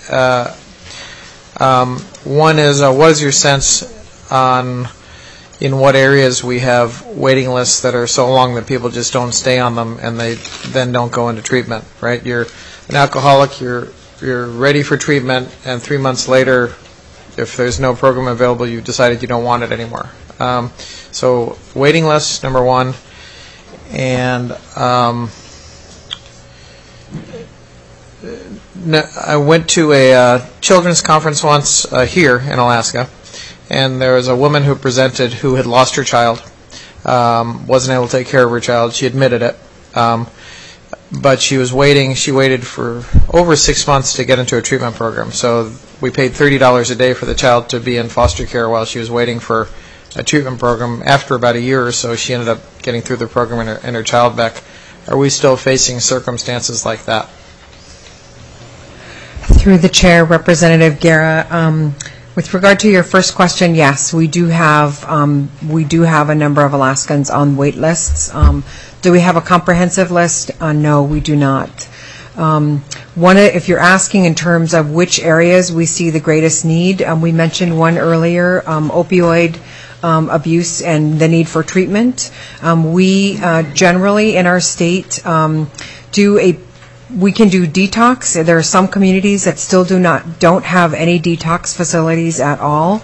One is, what is your sense on in what areas we have waiting lists that are so long that people just don't stay on them and they then don't go into treatment, right? You're an alcoholic, you're ready for treatment, and 3 months later, if there's no program available, you've decided you don't want it anymore. So waiting lists, number one. And I went to a children's conference once here in Alaska, and there was a woman who presented who had lost her child. wasn't able to take care of her child. She admitted it. But she waited for over 6 months to get into a treatment program. So we paid $30 a day for the child to be in foster care while she was waiting for a treatment program. After about a year or so, she ended up getting through the program and her child back. Are we still facing circumstances like that? Through the chair, Representative Guerra, with regard to your first question, yes, we do have a number of Alaskans on wait lists. Do we have a comprehensive list? No, we do not. If you're asking in terms of which areas we see the greatest need, we mentioned one earlier, opioid abuse and the need for treatment. We generally in our state we can do detox. There are some communities that still don't have any detox facilities at all.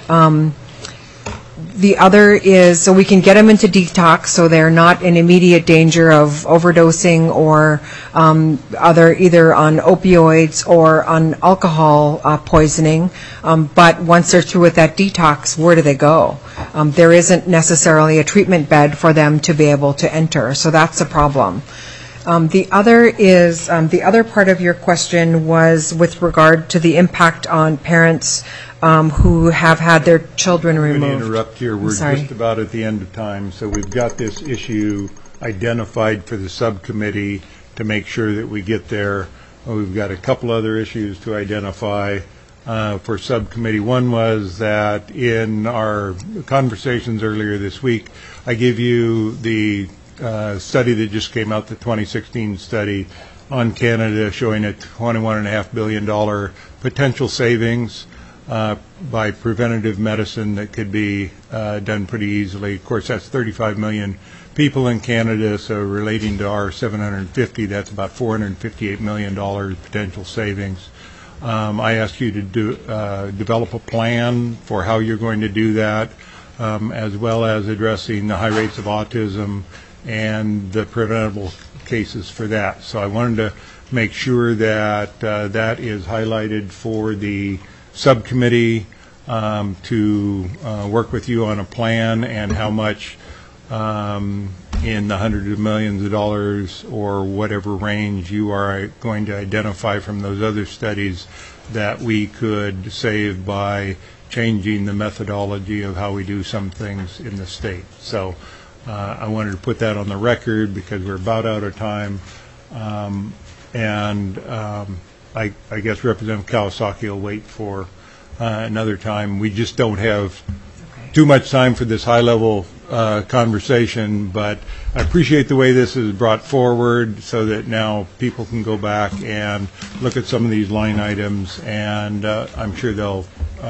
The other is, so we can get them into detox so they're not in immediate danger of overdosing or either on opioids or on alcohol poisoning. But once they're through with that detox, where do they go? There isn't necessarily a treatment bed for them to be able to enter, so that's a problem. The other part of your question was with regard to the impact on parents who have had their children removed. I'm going to interrupt here. We're just about at the end of time, so we've got this issue identified for the subcommittee to make sure that we get there. We've got a couple other issues to identify for subcommittee. One was that in our conversations earlier this week, I gave you the study that just came out, the 2016 study on Canada, showing a $21.5 billion potential savings by preventative medicine that could be done pretty easily. Of course, that's 35 million people in Canada, so relating to our 750, that's about $458 million potential savings. I asked you to develop a plan for how you're going to do that, as well as addressing the high rates of autism and the preventable cases for that. So I wanted to make sure that that is highlighted for the subcommittee to work with you on a plan and how much in the hundreds of millions of dollars or whatever range you are going to identify from those other studies that we could save by changing the methodology of how we do some things in the state. So I wanted to put that on the record because we're about out of time. I guess Representative Kawasaki will wait for another time. We just don't have too much time for this high-level conversation, but I appreciate the way this is brought forward so that now people can go back and look at some of these line items, and I'm sure they'll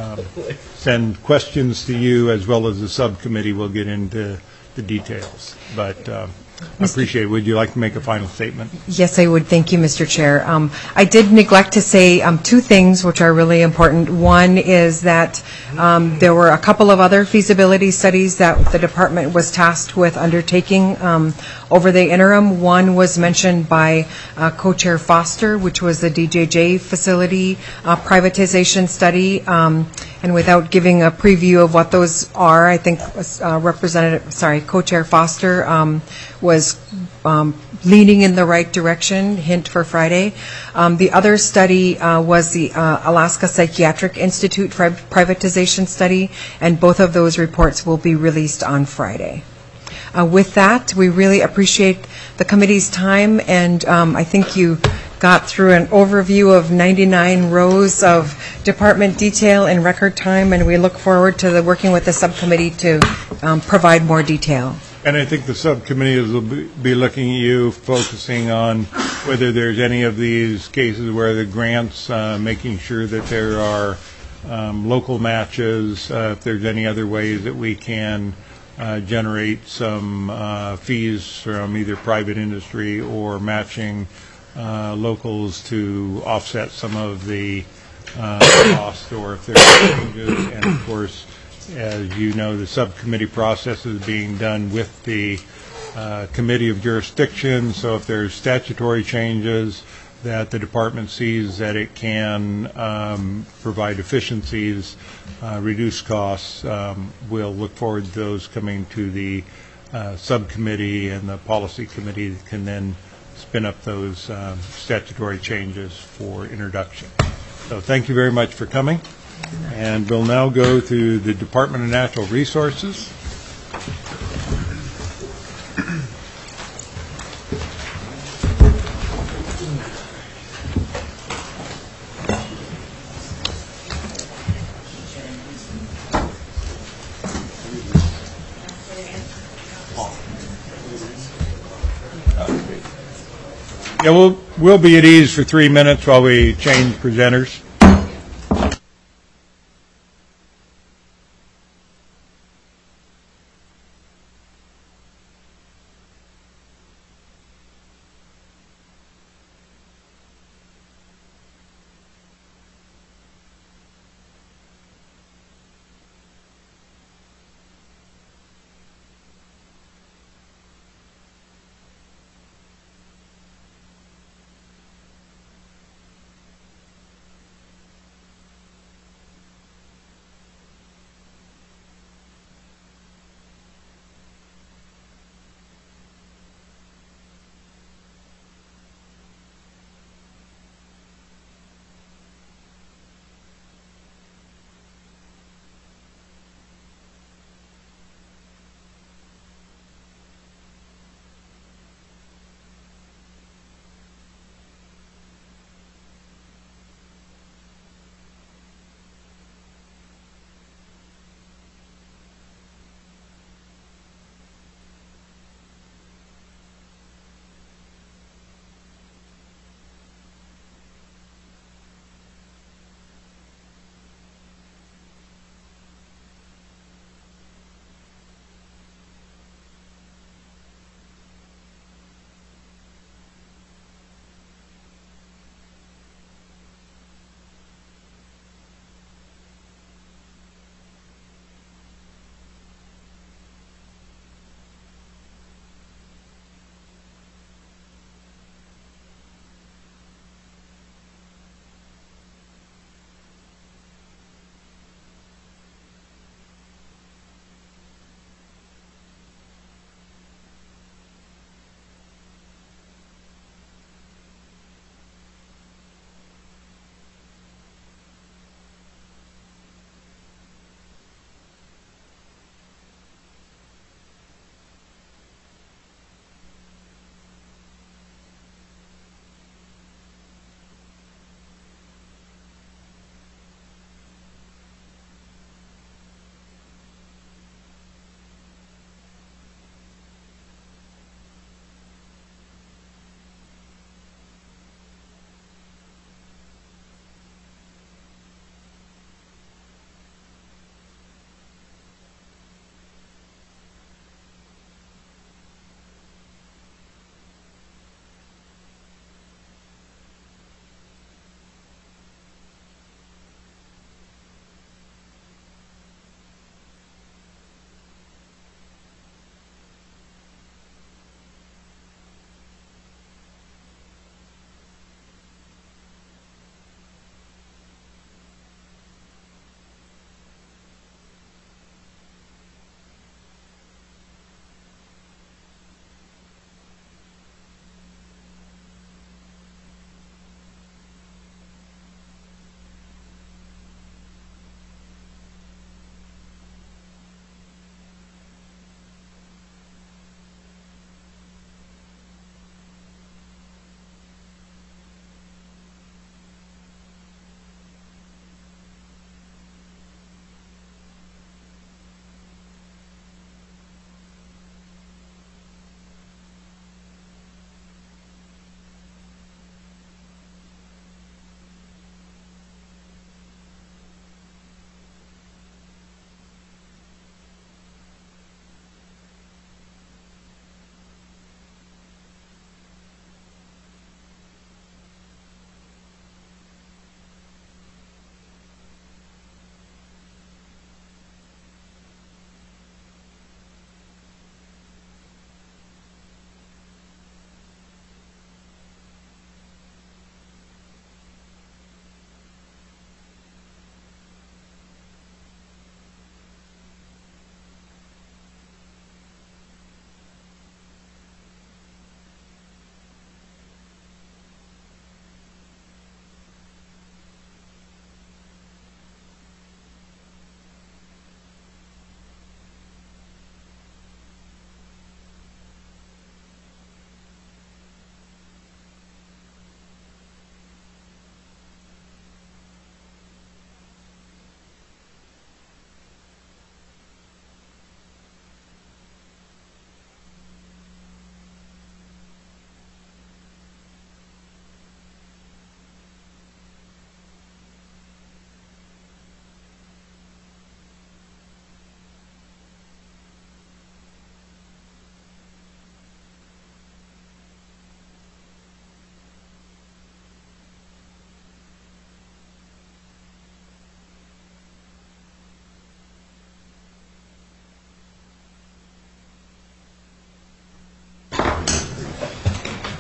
send questions to you as well as the subcommittee will get into the details. But I appreciate it. Would you like to make a final statement? Yes, I would. Thank you, Mr. Chair. I did neglect to say two things which are really important. One is that there were a couple of other feasibility studies that the department was tasked with undertaking over the interim. One was mentioned by Co-Chair Foster, which was the DJJ facility privatization study. And without giving a preview of what those are, I think Co-Chair Foster was leaning in the right direction, hint for Friday. The other study was the Alaska Psychiatric Institute privatization study, and both of those reports will be released on Friday. With that, we really appreciate the committee's time, and I think you got through an overview of 99 rows of department detail in record time, and we look forward to working with the subcommittee to provide more detail. And I think the subcommittee will be looking at you, focusing on whether there's any of these cases where the grants, making sure that there are local matches, if there's any other ways that we can generate some fees from either private industry or matching locals to offset some of the costs, or if there are changes. And of course, as you know, the subcommittee process is being done with the Committee of Jurisdiction, so if there's statutory changes that the department sees that it can provide efficiencies, reduce costs, we'll look forward to those coming to the subcommittee and the policy committee can then spin up those statutory changes for introduction. So thank you very much for coming. And we'll now go to the Department of Natural Resources. Yeah, we'll be at ease for 3 minutes while we change presenters.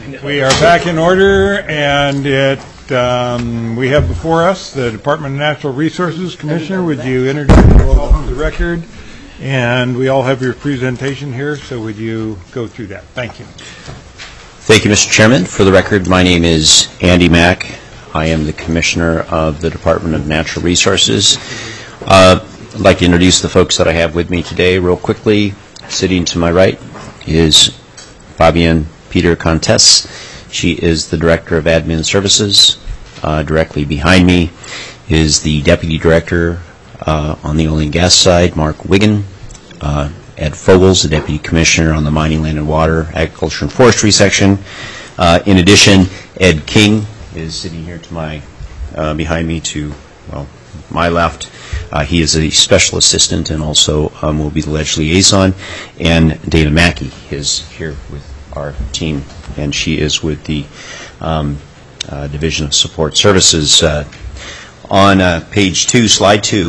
We are back in order, and we have before us the Department of Natural Resources. Commissioner, would you introduce yourself for the record? And we all have your presentation here, so would you go through that? Thank you. Thank you, Mr. Chairman. For the record, my name is Andy Mack. I am the Commissioner of the Department of Natural Resources. I'd like to introduce the folks that I have with me today real quickly. Sitting to my right is Fabienne Peter Contes. She is the Director of Admin Services. Directly behind me is the Deputy Director on the oil and gas side, Mark Wiggin. Ed Fogels, the Deputy Commissioner on the Mining, Land and Water, Agriculture and Forestry section. In addition, Ed King is sitting here to my behind me to my left. He is a special assistant and also will be the ledge liaison. And Dana Mackey is here with our team, and she is with the Division of Support Services. On page 2, slide 2,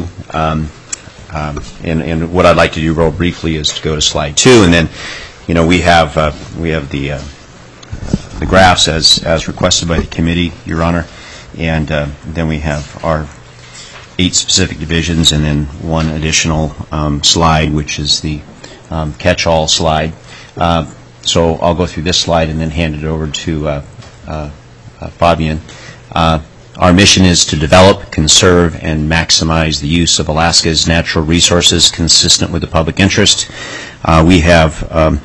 and what I'd like to do real briefly is to go to slide 2, and then, we have the graphs as requested by the committee, Your Honor, and then we have our 8 specific divisions, and then one additional slide, which is the catch-all slide. So I'll go through this slide and then hand it over to Fabienne. Our mission is to develop, conserve, and maximize the use of Alaska's natural resources consistent with the public interest. We have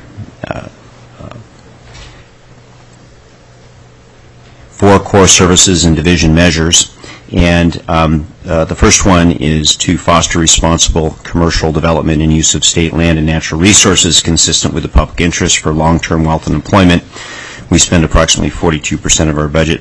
4 core services and division measures, and the first one is to foster responsible commercial development and use of state land and natural resources consistent with the public interest for long-term wealth and employment. We spend approximately 42% of our budget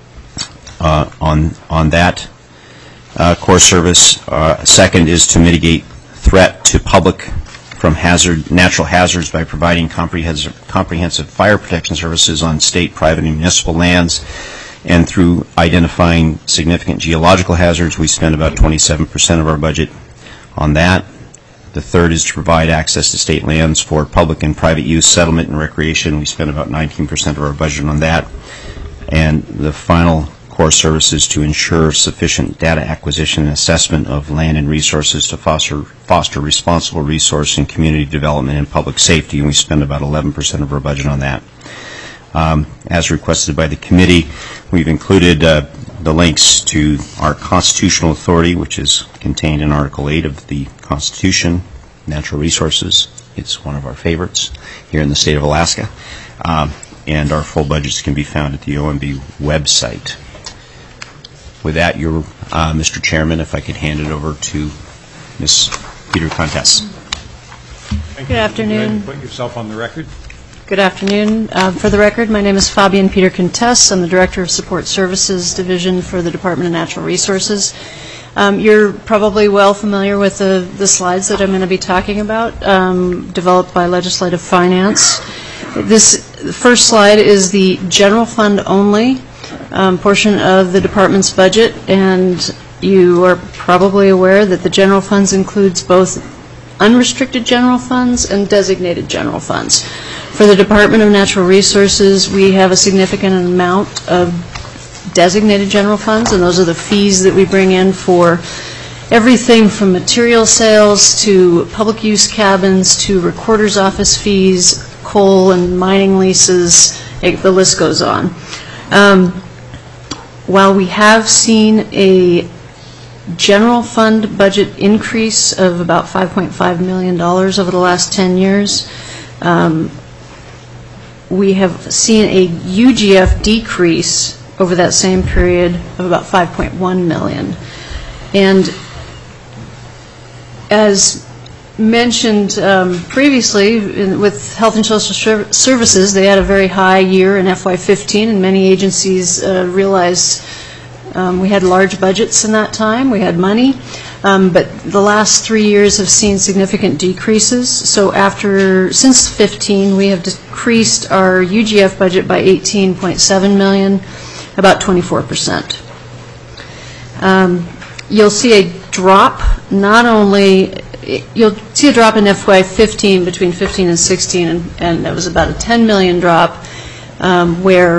on that core service. Second is to mitigate threat to public from natural hazards by providing comprehensive fire protection services on state, private, and municipal lands. And through identifying significant geological hazards, we spend about 27% of our budget on that. The third is to provide access to state lands for public and private use, settlement, and recreation. We spend about 19% of our budget on that. And the final core service is to ensure sufficient data acquisition and assessment of land and resources to foster responsible resource and community development and public safety, and we spend about 11% of our budget on that. As requested by the committee, we've included the links to our constitutional authority, which is contained in Article 8 of the Constitution, Natural Resources. It's one of our favorites here in the state of Alaska. And our full budgets can be found at the OMB website. With that, Mr. Chairman, if I could hand it over to Ms. Peter Contes. Thank Good you. afternoon. Put yourself on the record. Good afternoon. For the record, my name is Fabienne Peter Contes. I'm the Director of Support Services Division for the Department of Natural Resources. You're probably well familiar with the slides that I'm going to be talking about, developed by Legislative Finance. The first slide is the general fund only portion of the department's budget, and you are probably aware that the general funds includes both unrestricted general funds and designated general funds. For the Department of Natural Resources, we have a significant amount of designated general funds, and those are the fees that we bring in for everything from material sales to public use cabins to recorder's office fees, coal and mining leases, the list goes on. While we have seen a general fund budget increase of about $5.5 million over the last 10 years, we have seen a UGF decrease over that same period of about $5.1 million. And as mentioned previously, with Health and Social Services, they had a very high year in FY15, and many agencies realized we had large budgets in that time. We had money. But the last 3 years have seen significant decreases. So since 15, we have decreased our UGF budget by $18.7 million, about 24%. You'll see a drop, you'll see a drop in FY15 between 15 and 16, and that was about a $10 million drop. where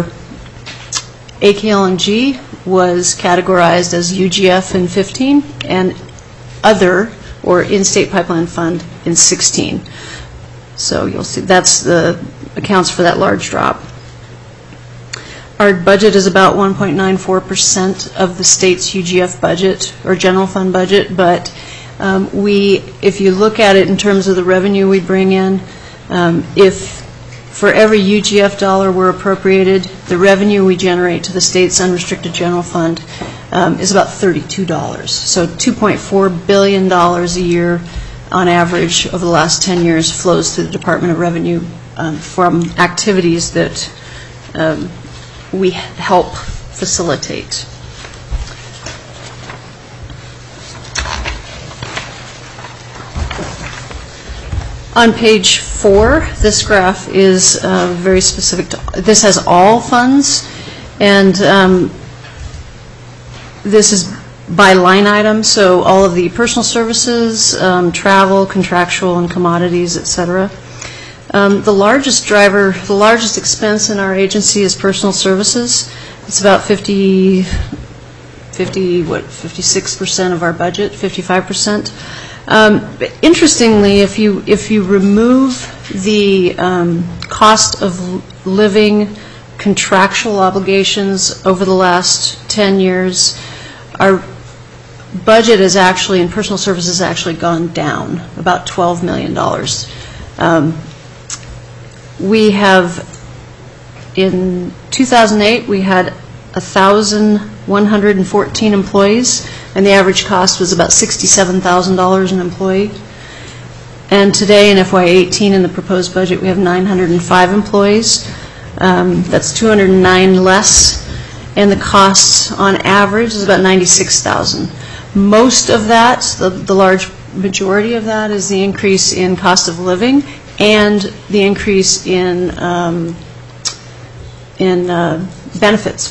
AKLNG was categorized as UGF in 15 and other, or in-state pipeline fund, in 16. So you'll see that's the accounts for that large drop. Our budget is about 1.94% of the state's UGF budget or general fund budget, but if you look at it in terms of the revenue we bring in, if for every UGF dollar we're appropriated, the revenue we generate to the state's unrestricted general fund is about $32. So $2.4 billion a year on average over the last 10 years flows through the Department of Revenue from activities that we help facilitate. On page 4, this graph is very specific to, this has all funds, and this is by line item, so all of the personal services, travel, contractual, and commodities, et cetera. The largest driver, the largest expense in our agency is personal services. It's about 56% of our budget, 55%. Interestingly, if you remove the cost of living contractual obligations over the last 10 years, our budget is actually, in personal services, actually gone down about $12 million. We have, in 2008, we had 1,114 employees, and the average cost was about $67,000 an employee. And today, in FY18, in the proposed budget, we have 905 employees. That's 209 less, and the costs on average is about $96,000. Most of that, the large majority of that, is the increase in cost of living and the increase in benefits.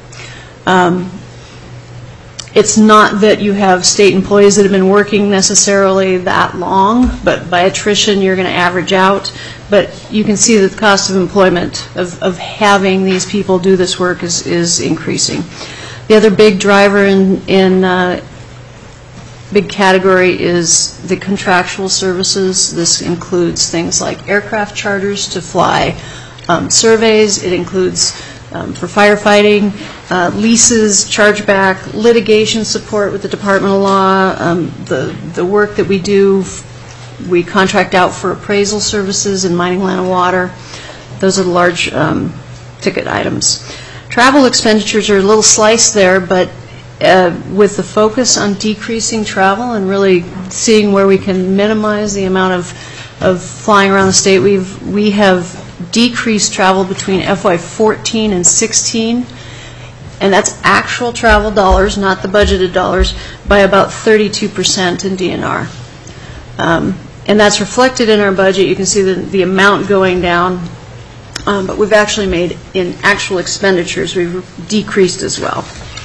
It's not that you have state employees that have been working necessarily that long, but by attrition you're going to average out. But you can see that the cost of employment of having these people do this work is increasing. The other big driver in big category is the contractual services. This includes things like aircraft charters to fly surveys. It includes for firefighting, leases, chargeback, litigation support with the Department of Law, the work that we do, we contract out for appraisal services in mining, land, and water. Those are the large ticket items. Travel expenditures are a little sliced there, but with the focus on decreasing travel and really seeing where we can minimize the amount of flying around the state, we have decreased travel between FY14 and 16, and that's actual travel dollars, not the budgeted dollars, by about 32% in DNR. And that's reflected in our budget. You can see the amount going down, but we've actually made, in actual expenditures, we've decreased as well.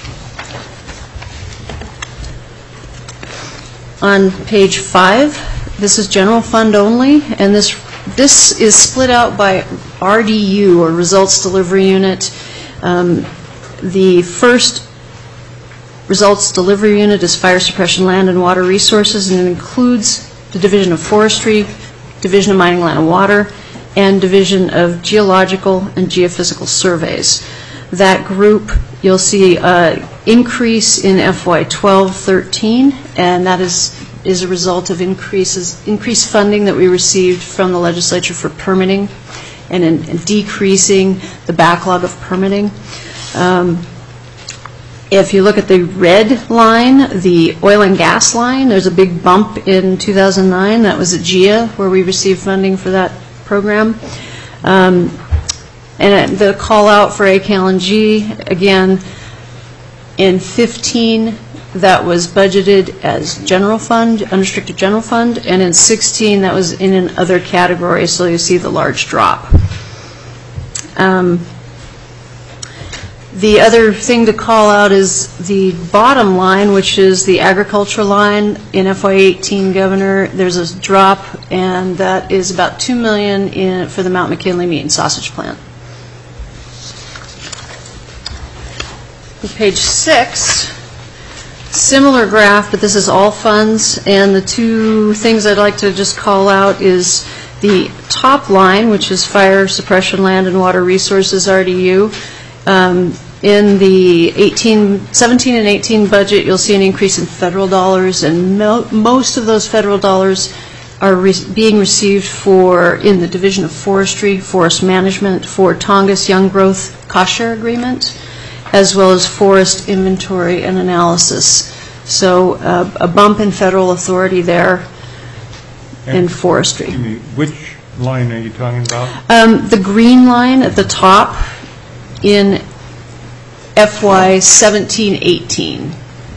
On page 5, this is general fund only, and this is split out by RDU, or Results Delivery Unit. The first Results Delivery Unit is Fire Suppression, Land and Water Resources, and it includes the Division of Forestry, Division of Mining, Land and Water, and Division of Geological and Geophysical Surveys. That group, you'll see increase in FY12-13, and that is a result of increased funding that we received from the legislature for permitting and in decreasing the backlog of permitting. If you look at the red line, the oil and gas line, there's a big bump in 2009. That was at GEA, where we received funding for that program. And the call out for AKLNG, again, in 15, that was budgeted as general fund, unrestricted general fund, and in 16, that was in an other category, so you see the large drop. The other thing to call out is the bottom line, which is the agriculture line. In FY18, Governor, there's a drop, and that is about $2 million for the Mount McKinley meat and sausage plant. Page 6, similar graph, but this is all funds, and the two things I'd like to just call out is the top line, which is fire suppression, land and water resources, RDU. In the 17 and 18 budget, you'll see an increase in federal dollars, and most of those federal dollars are being received in the Division of Forestry, Forest Management, for Tongass Young Growth Cost Share Agreement, as well as forest inventory and analysis. So a bump in federal authority there in forestry. Which line are you talking about? The green line at the top in FY 17-18.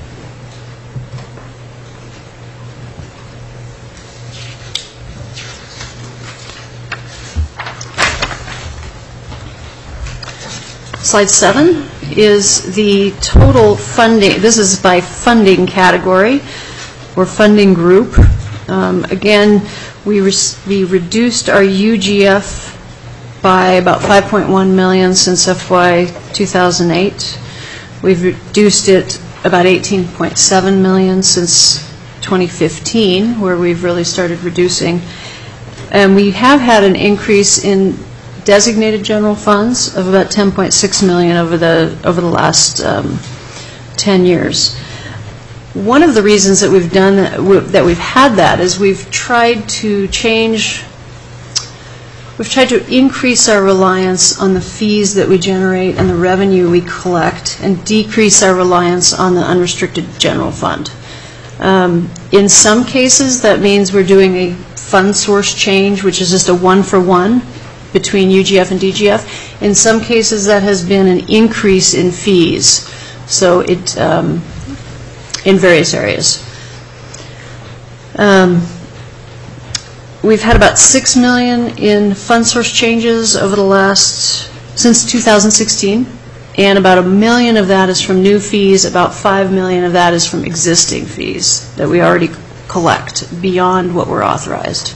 Slide 7 is the total funding. This is by funding category or funding group. Again, we reduced our UGF by about $5.1 million since FY 2008. We've reduced it about $18.7 million since 2015, where we've really started reducing. And we have had an increase in designated general funds of about $10.6 million over the last 10 years. One of the reasons that we've done that we've had that is we've tried to increase our reliance on the fees that we generate and the revenue we collect, and decrease our reliance on the unrestricted general fund. In some cases, that means we're doing a fund source change, which is just a one-for-one between UGF and DGF. In some cases, that has been an increase in fees, so it in various areas. We've had about $6 million in fund source changes over since 2016, and about $1 million of that is from new fees. About $5 million of that is from existing fees that we already collect beyond what we're authorized.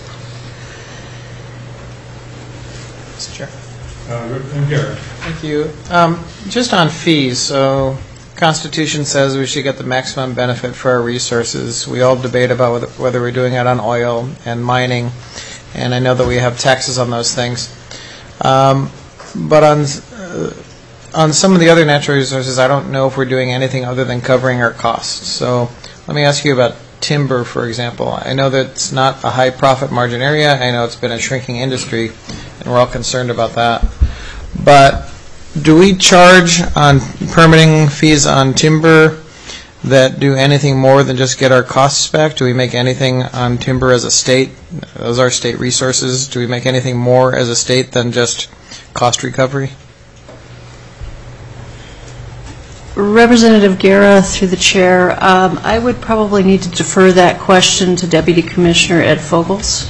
Mr. Chair. Representative Garrett. Thank you. Just on fees, so Constitution says we should get the maximum benefit for our resources. We all debate about whether we're doing it on oil and mining, and I know that we have taxes on those things. But on some of the other natural resources, I don't know if we're doing anything other than covering our costs. So let me ask you about timber, for example. I know that it's not a high profit margin area. I know it's been a shrinking industry, and we're all concerned about that. But do we charge on permitting fees on timber that do anything more than just get our costs back? Do we make anything on timber as a state? Those are state resources. Do we make anything more as a state than just cost recovery? Representative Guerra, through the chair, I would probably need to defer that question to Deputy Commissioner Ed Fogels.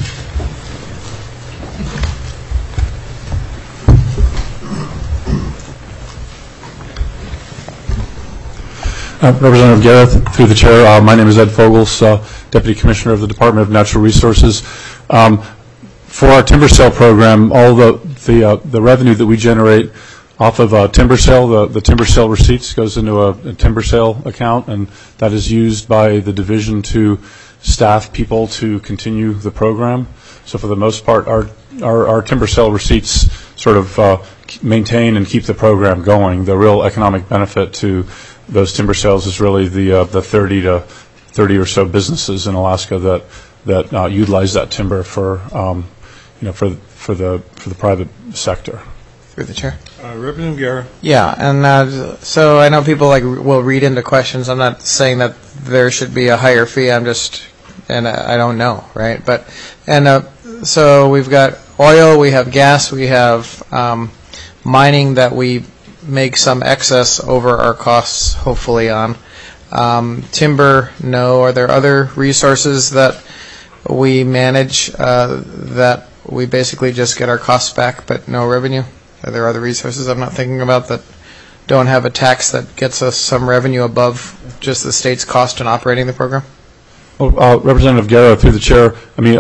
Representative Gareth, through the chair, my name is Ed Fogels, Deputy Commissioner of the Department of Natural Resources. For our timber sale program, all the revenue that we generate off of a timber sale, the timber sale receipts goes into a timber sale account, and that is used by the division to staff people to continue the program. So for the most part, our timber sale receipts sort of maintain and keep the program going. The real economic benefit to those timber sales is really the 30 or so businesses in Alaska that utilize that timber for the private sector. Through the chair. Representative Guerra. Yeah, and so I know people will read into questions. I'm not saying that there should be a higher fee. I don't know, right? But so we've got oil, we have gas, we have mining that we make some excess over our costs, hopefully, on. Timber, no. Are there other resources that we manage that we basically just get our costs back but no revenue? Are there other resources I'm not thinking about that don't have a tax that gets us some revenue above just the state's cost in operating the program? Well, Representative Guerra, through the chair, I mean,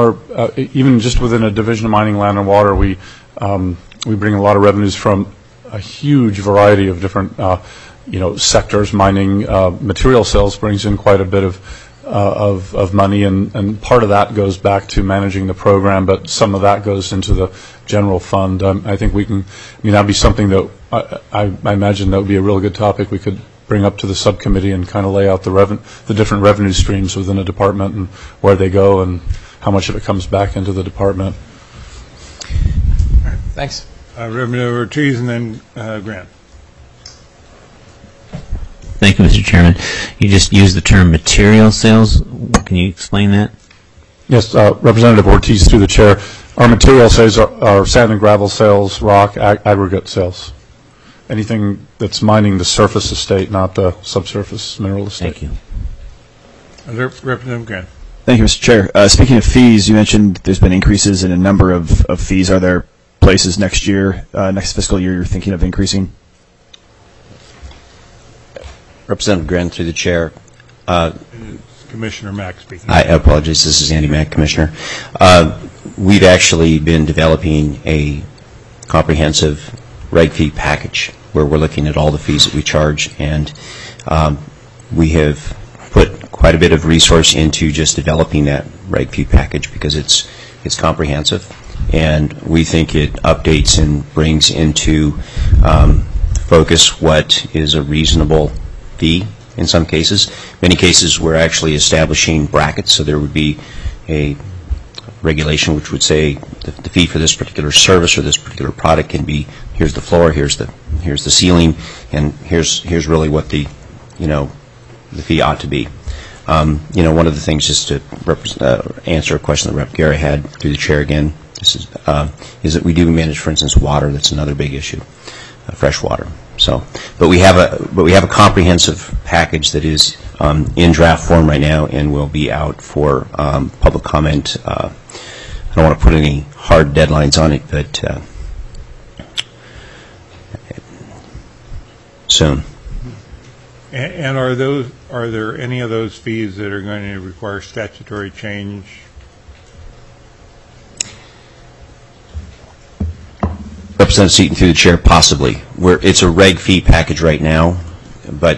DNR, even just within a division of mining, land, and water, we bring a lot of revenues from a huge variety of different sectors. Mining material sales brings in quite a bit of money, and part of that goes back to managing the program, but some of that goes into the general fund. I think that'd be something that I imagine that would be a real good topic we could bring up to the subcommittee and kind of lay out the different revenue streams within a department and where they go and how much of it comes back into the department. Thanks. Representative Ortiz and then Grant. Thank you, Mr. Chairman. You just used the term material sales. Can you explain that? Yes, Representative Ortiz, through the chair. Our material sales are sand and gravel sales, rock, aggregate sales. Anything that's mining the surface estate, not the subsurface mineral estate. Thank you. Representative Grant. Thank you, Mr. Chair. Speaking of fees, you mentioned there's been increases in a number of fees. Are there places next fiscal year, you're thinking of increasing? Representative Grant, through the chair. Commissioner Mack speaking. I apologize. This is Andy Mack, Commissioner. We've actually been developing a comprehensive reg fee package where we're looking at all the fees that we charge, and we have put quite a bit of resource into just developing that reg fee package because it's comprehensive, and we think it updates and brings into focus what is a reasonable fee in some cases. Many cases we're actually establishing brackets, so there would be a regulation which would say the fee for this particular service or this particular product can be, here's the floor, here's the ceiling, and here's really what the fee ought to be. One of the things, just to answer a question that Rep. Guerra had through the chair again, is that we do manage, for instance, water. That's another big issue, fresh water. So, but we have a comprehensive package that is in draft form right now and will be out for public comment. I don't want to put any hard deadlines on it, but soon. And are there any of those fees that are going to require statutory change? Representative Seaton, through the chair, possibly. It's a reg fee package right now, but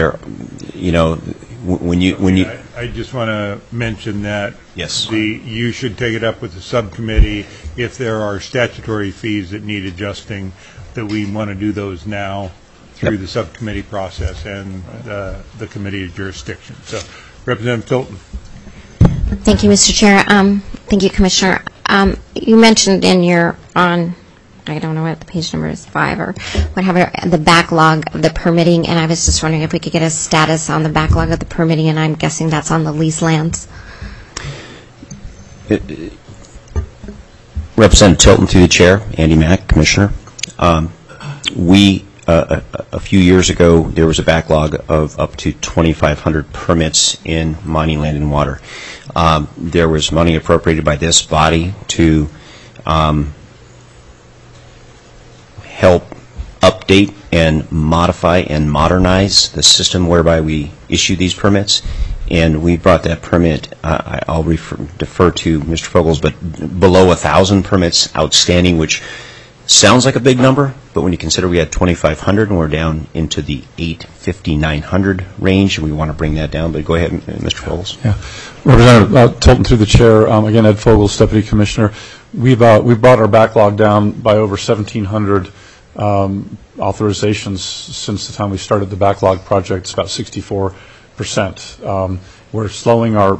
when you. I just want to mention that. Yes. You should take it up with the subcommittee if there are statutory fees that need adjusting, that we want to do those now through the subcommittee process and the committee of jurisdiction. So, Representative Tilton. Thank you, Mr. Chair. Thank you, Commissioner. You mentioned in your I don't know what the page number is, 5 or whatever, the backlog of the permitting, and I was just wondering if we could get a status on the backlog of the permitting, and I'm guessing that's on the lease lands. Representative Tilton, through the chair, Andy Mack, Commissioner. A few years ago, there was a backlog of up to 2,500 permits in mining, land, and water. There was money appropriated by this body to help update and modify and modernize the system whereby we issue these permits. And we brought that permit, I'll defer to Mr. Fogels, but below 1,000 permits outstanding, which sounds like a big number, but when you consider we had 2,500 and we're down into the 850, 900 range, we want to bring that down. But go ahead, Mr. Fogels. Yeah. Representative Tilton, through the chair, again, Ed Fogels, Deputy Commissioner. We've brought our backlog down by over 1,700 authorizations since the time we started the backlog project. It's about 64%. We're slowing our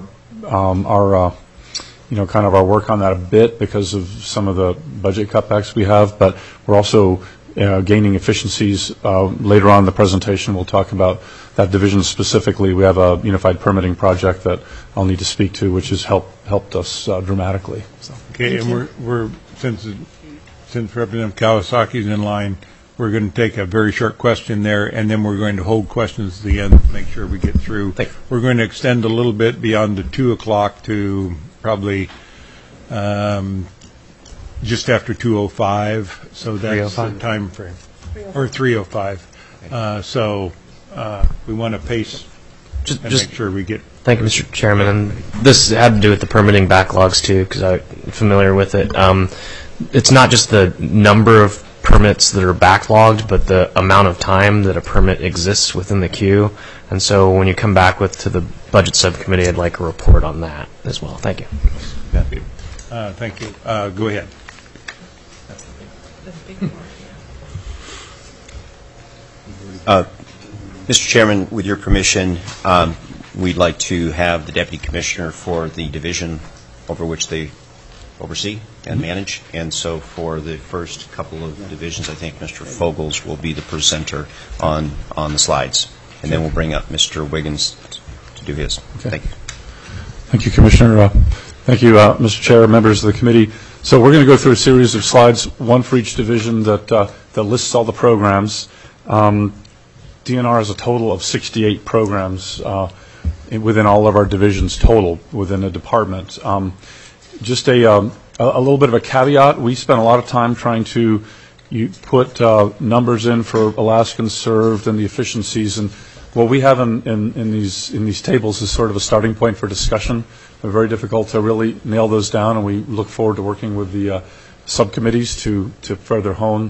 kind of our work on that a bit because of some of the budget cutbacks we have, but we're also gaining efficiencies. Later on in the presentation, we'll talk about that division specifically. We have a unified permitting project that I'll need to speak to, which has helped us dramatically. So. Okay, and we're since Representative Kawasaki's in line, we're going to take a very short question there, and then we're going to hold questions at the end to make sure we get through. We're going to extend a little bit beyond the 2 o'clock to probably just after 2:05, so that's the time frame, or 3:05. So we want to pace and make sure we get. Thank you, Mr. Chairman. And this had to do with the permitting backlogs too, because I'm familiar with it. It's not just the number of permits that are backlogged, but the amount of time that a permit exists within the queue. And so when you come back to the budget subcommittee, I'd like a report on that as well. Thank you. Thank you. Go ahead. Mr. Chairman, with your permission, we'd like to have the Deputy Commissioner for the division over which they oversee and manage. And so for the first couple of divisions, I think Mr. Fogels will be the presenter on the slides. And then we'll bring up Mr. Wiggins to do his. Okay. Thank you. Thank you, Commissioner. Thank you, Mr. Chair, members of the committee. So we're going to go through a series of slides, one for each division that lists all the programs. DNR has a total of 68 programs within all of our divisions total within the department. Just a little bit of a caveat. We spent a lot of time trying to put numbers in for Alaskans served and the efficiencies, and what we have in these tables is sort of a starting point for discussion. They're very difficult to really nail those down, and we look forward to working with the subcommittees to further hone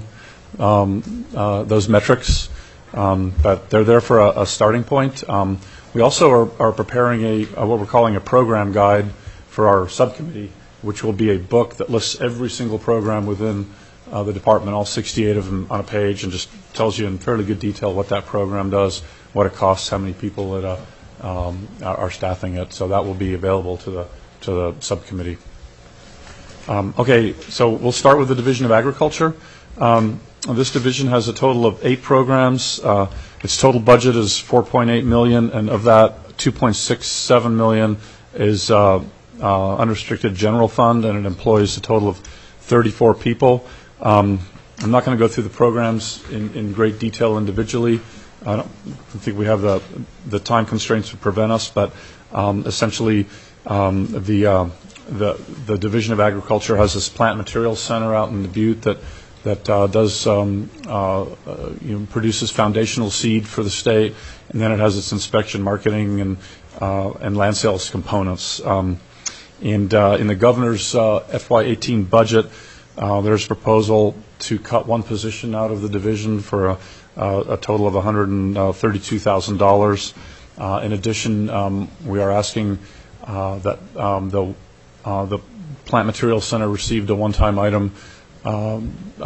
those metrics. But they're there for a starting point. We also are preparing what we're calling a program guide for our subcommittee, which will be a book that lists every single program within the department, all 68 of them on a page, and just tells you in fairly good detail what that program does, what it costs, how many people that are staffing it. So that will be available to the subcommittee. Okay, so we'll start with the Division of Agriculture. This division has a total of 8 programs. Its total budget is $4.8 million, and of that, $2.67 million is unrestricted general fund, and it employs a total of 34 people. I'm not going to go through the programs in great detail individually. I don't think we have the time constraints to prevent us, but essentially the Division of Agriculture has this plant materials center out in the Butte that does produces foundational seed for the state, and then it has its inspection, marketing, and land sales components. And in the governor's FY18 budget, there's a proposal to cut one position out of the division for a total of $132,000. In addition, we are asking that the Plant Materials Center received a one-time item for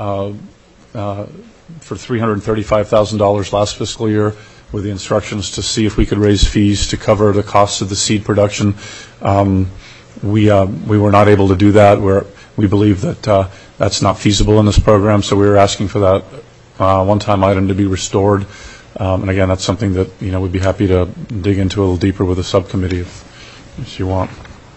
$335,000 last fiscal year, with the instructions to see if we could raise fees to cover the costs of the seed production. We were not able to do that. We believe that that's not feasible in this program, so we were asking for that one-time item to be restored. And again, that's something that we'd be happy to dig into a little deeper with the subcommittee if you want.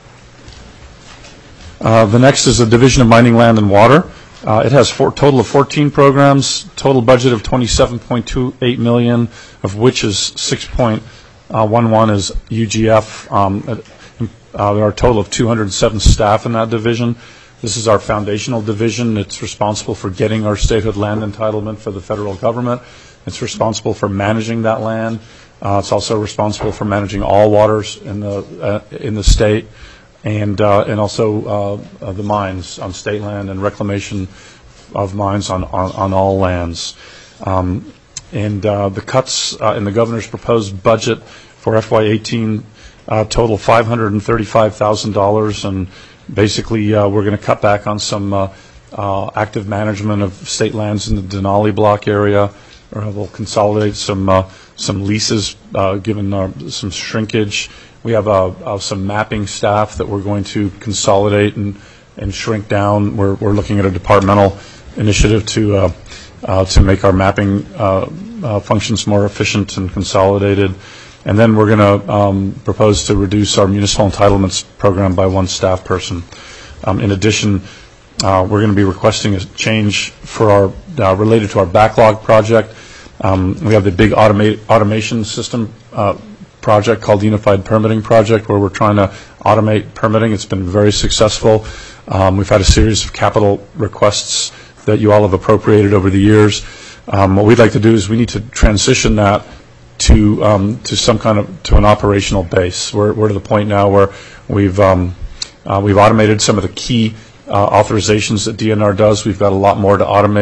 The next is the Division of Mining, Land, and Water. It has a total of 14 programs, total budget of $27.28 million, of which is 6.11 is UGF. There are a total of 207 staff in that division. This is our foundational division. It's responsible for getting our statehood land entitlement for the federal government. It's responsible for managing that land. It's also responsible for managing all waters in the state, and also the mines on state land and reclamation of mines on all lands. And the cuts in the governor's proposed budget for FY18 total $535,000, and basically we're going to cut back on some active management of state lands in the Denali block area. We'll consolidate some leases given some shrinkage. We have some mapping staff that we're going to consolidate and shrink down. We're looking at a departmental initiative to make our mapping functions more efficient and consolidated. And then we're going to propose to reduce our municipal entitlements program by one staff person. In addition, we're going to be requesting a change for our related to our backlog project. We have the big automation system project called Unified Permitting Project, where we're trying to automate permitting. It's been very successful. We've had a series of capital requests that you all have appropriated over the years. What we'd like to do is we need to transition that to an operational base. We're to the point now where we've automated some of the key authorizations that DNR does. We've got a lot more to automate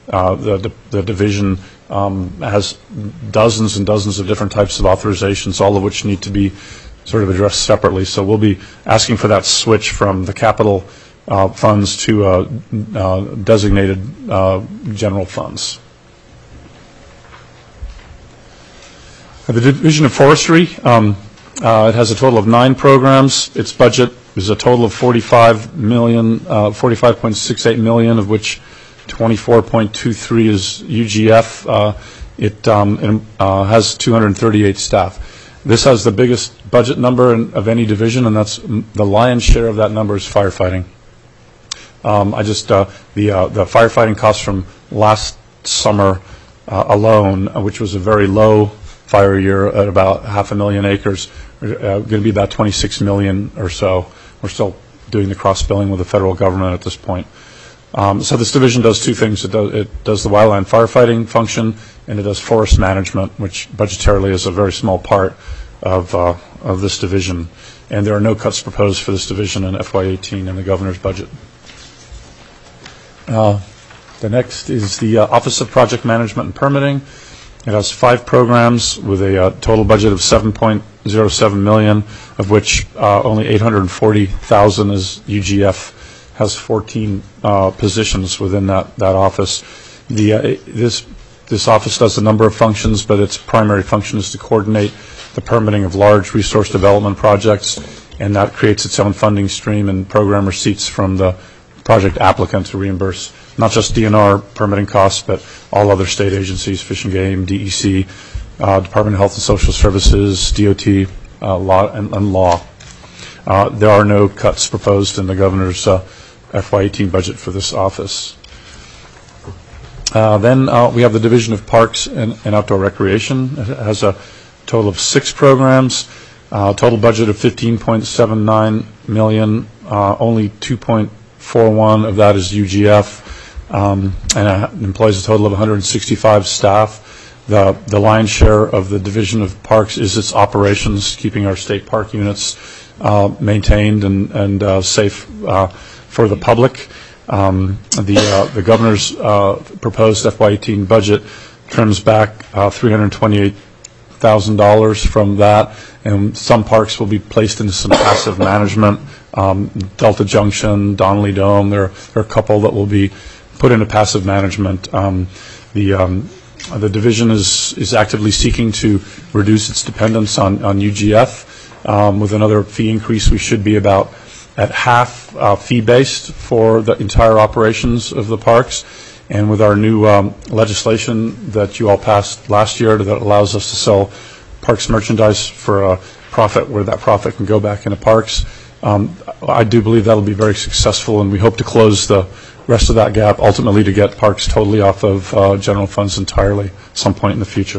The division has dozens and dozens of different types of authorizations, all of which need to be sort of addressed separately. So we'll be asking for that switch from the capital funds to designated general funds. The Division of Forestry, it has a total of 9 programs. Its budget is a total of $45.68 million, of which 24.23 is UGF. It has 238 staff. This has the biggest budget number of any division, and that's the lion's share of that number is firefighting. The firefighting costs from last summer alone, which was a very low fire year at about 500,000 acres, going to be about $26 million or so. We're still doing the cross-billing with the federal government at this point. So this division does 2 things. It does the wildland firefighting function, and it does forest management, which budgetarily is a very small part of this division. And there are no cuts proposed for this division in FY18 in the governor's budget. The next is the Office of Project Management and Permitting. It has 5 programs with a total budget of $7.07 million, of which only $840,000 is UGF. Has 14 positions within that office. This office does a number of functions, but its primary function is to coordinate the permitting of large resource development projects, and that creates its own funding stream and program receipts from the project applicant to reimburse not just DNR permitting costs, but all other state agencies, Fish and Game, DEC, Department of Health and Social Services, DOT, law, and law. There are no cuts proposed in the governor's FY18 budget for this office. Then we have the Division of Parks and Outdoor Recreation. It has a total of 6 programs, total budget of $15.79 million. Only 2.41 of that is UGF, and it employs a total of 165 staff. The lion's share of the Division of Parks is its operations, keeping our state park units maintained and safe for the public. The governor's proposed FY18 budget trims back $328,000 from that, and some parks will be placed into some passive management. Delta Junction, Donnelly Dome, there are a couple that will be put into passive management. The division is actively seeking to reduce its dependence on UGF. With another fee increase, we should be about at half fee-based for the entire operations of the parks. And with our new legislation that you all passed last year that allows us to sell parks merchandise for a profit, where that profit can go back into parks, I do believe that will be very successful, and we hope to close the rest of that gap, ultimately to get parks totally off of general funds entirely at some point in the future.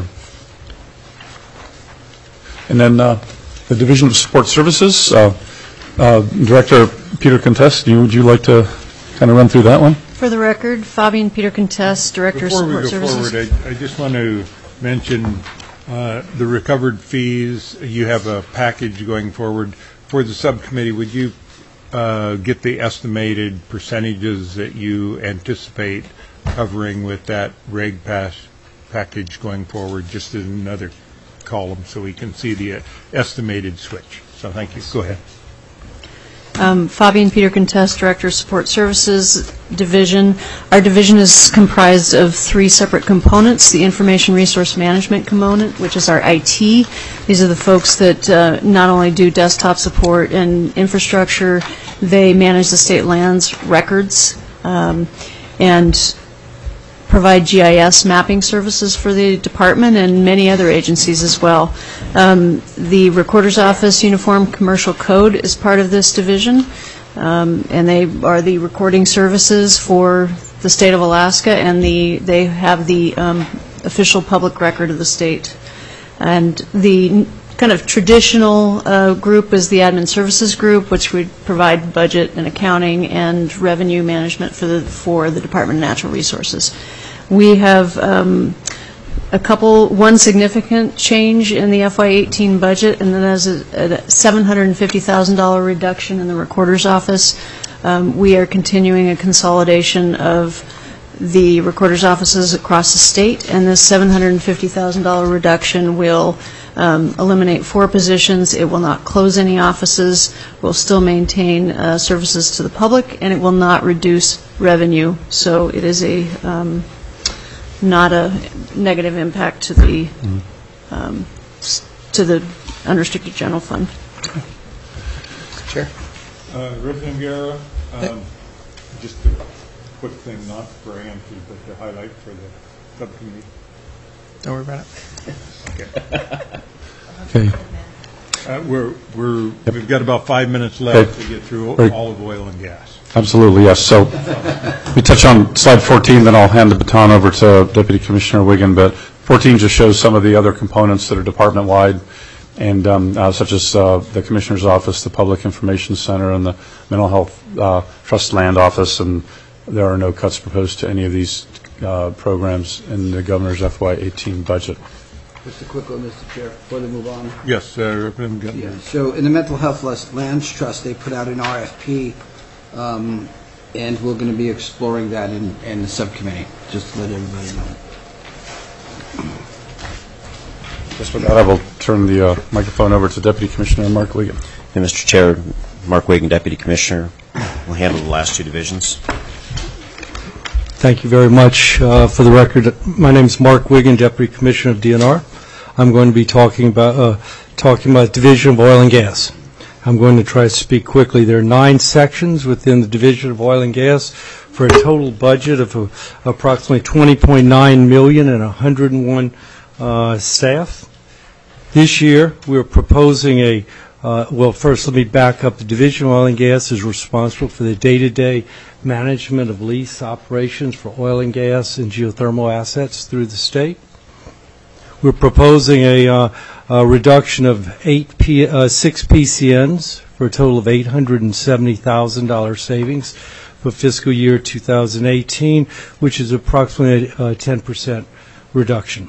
And then the Division of Support Services, Director Peter Contest, would you like to kind of run through that one? For the record, Fabian Peter Contest, Director of Support Services. Before we go forward, I just want to mention the recovered fees. You have a package going forward. For the subcommittee, would you get the estimated percentages that you anticipate covering with that reg pass package going forward, just in another column so we can see the estimated switch? So thank you. Go ahead. Fabian Peter Contest, Director of Support Services Division. Our division is comprised of 3 separate components. The Information Resource Management component, which is our IT. These are the folks that not only do desktop support and infrastructure, they manage the state lands records and provide GIS mapping services for the department and many other agencies as well. The Recorder's Office Uniform Commercial Code is part of this division, and they are the recording services for the state of Alaska, and they have the official public record of the state. And the kind of traditional group is the Admin Services Group, which would provide budget and accounting and revenue management for the Department of Natural Resources. We have one significant change in the FY18 budget, and then there's a $750,000 reduction in the Recorder's Office. We are continuing a consolidation of the recorder's offices across the state, and this $750,000 reduction will eliminate 4 positions. It will not close any offices, will still maintain services to the public, and it will not reduce revenue. So it is not a negative impact to the unrestricted general fund. Chair. Representative Guerra, just a quick thing, not for AMC, but to highlight for the subcommittee. Don't worry about Okay. it. We've got about 5 minutes left to get through olive oil and gas. Absolutely, yes. So we touch on slide 14, then I'll hand the baton over to Deputy Commissioner Wiggin. But 14 just shows some of the other components that are department-wide, and such as the Commissioner's Office, the Public Information Center, and the Mental Health Trust Land Office, and there are no cuts proposed to any of these programs in the Governor's FY18 budget. Just a quick one, Mr. Chair, before they move on. Yes, Representative Guttman. Yeah, so in the Mental Health Lands Trust, they put out an RFP, and we're going to be exploring that in the subcommittee, just to let everybody know. Just with that, I will turn the microphone over to Deputy Commissioner Mark Wiggin. And Mr. Chair, Mark Wiggin, Deputy Commissioner, will handle the last 2 divisions. Thank you very much. For the record, my name is Mark Wiggin, Deputy Commissioner of DNR. I'm going to be talking about Division of Oil and Gas. I'm going to try to speak quickly. There are 9 sections within the Division of Oil and Gas for a total budget of approximately $20.9 million and 101 staff. This year, we're proposing well, first let me back up. The Division of Oil and Gas is responsible for the day-to-day management of lease operations for oil and gas and geothermal assets through the state. We're proposing a reduction of 6 PCNs for a total of $870,000 savings for fiscal year 2018, which is approximately a 10% reduction.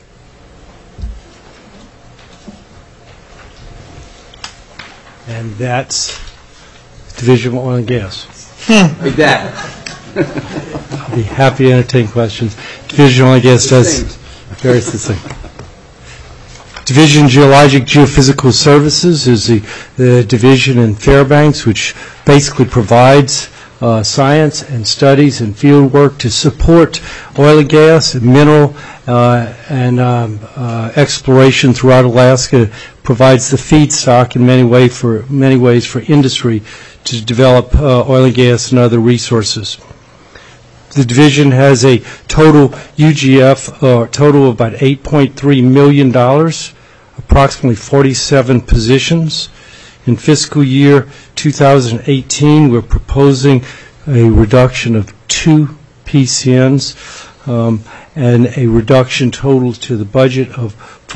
And that's Division of Oil and Gas. Like that. I'll be happy to entertain questions. Division of Oil and Gas does very succinct. Division Geologic Geophysical Services is the division in Fairbanks, which basically provides science and studies and field work to support oil and gas and mineral and exploration throughout Alaska. Provides the feedstock in many ways for industry to develop oil and gas and other resources. The division has a total UGF total of about $8.3 million, approximately 47 positions. In fiscal year 2018, we're proposing a reduction of 2 PCNs and a reduction total to the budget of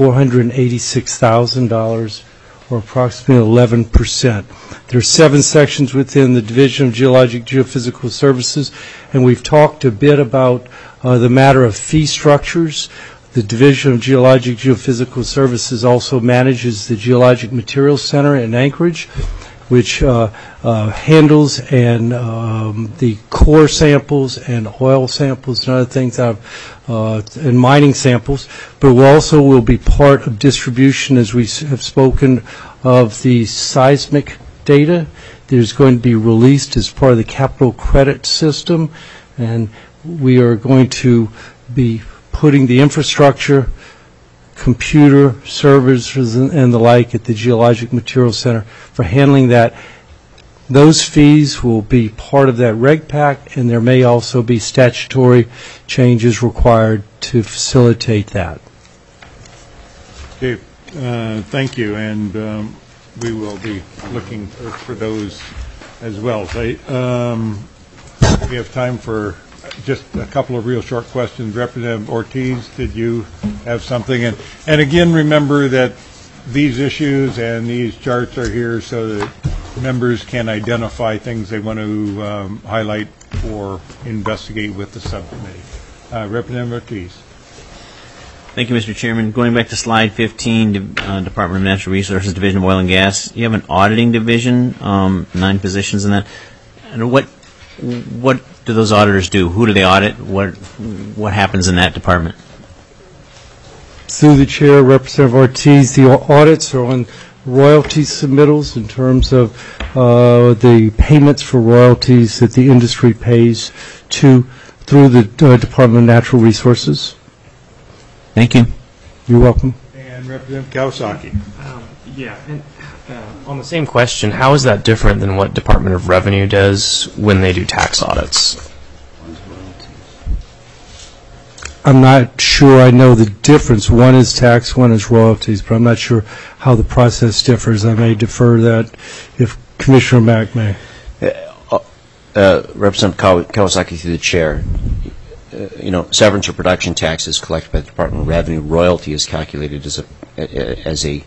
$486,000, or approximately 11%. There are 7 sections within the Division of Geologic Geophysical Services, and we've talked a bit about the matter of fee structures. The Division of Geologic Geophysical Services also manages the Geologic Materials Center in Anchorage, which handles the core samples and oil samples and other things and mining samples, but we also will be part of distribution, as we have spoken, of the seismic data. There's going to be released as part of the capital credit system, and we are going to be putting the infrastructure, computer servers and the like at the Geologic Materials Center for handling that. Those fees will be part of that reg pack, and there may also be statutory changes required to facilitate that. Okay, thank you, and we will be looking for those as well. We have time for just a couple of real short questions. Representative Ortiz, did you have something? And again, remember that these issues and these charts are here so that members can identify things they want to highlight or investigate with the subcommittee. Representative Ortiz. Thank you, Mr. Chairman. Going back to slide 15, Department of Natural Resources, Division of Oil and Gas, you have an auditing division, 9 positions in that. And what do those auditors do? Who do they audit? What happens in that department? Through the chair, Representative Ortiz, the audits are on royalty submittals in terms of the payments for royalties that the industry pays through the Department of Natural Resources. Thank you. You're welcome. And Representative Kawasaki. On the same question, how is that different than what Department of Revenue does when they do tax audits? I'm not sure I know the difference. One is tax, one is royalties, but I'm not sure how the process differs. I may defer that if Commissioner Mack may. Representative Kawasaki, through the chair, severance or production tax is collected by the Department of Revenue. Royalty is calculated as a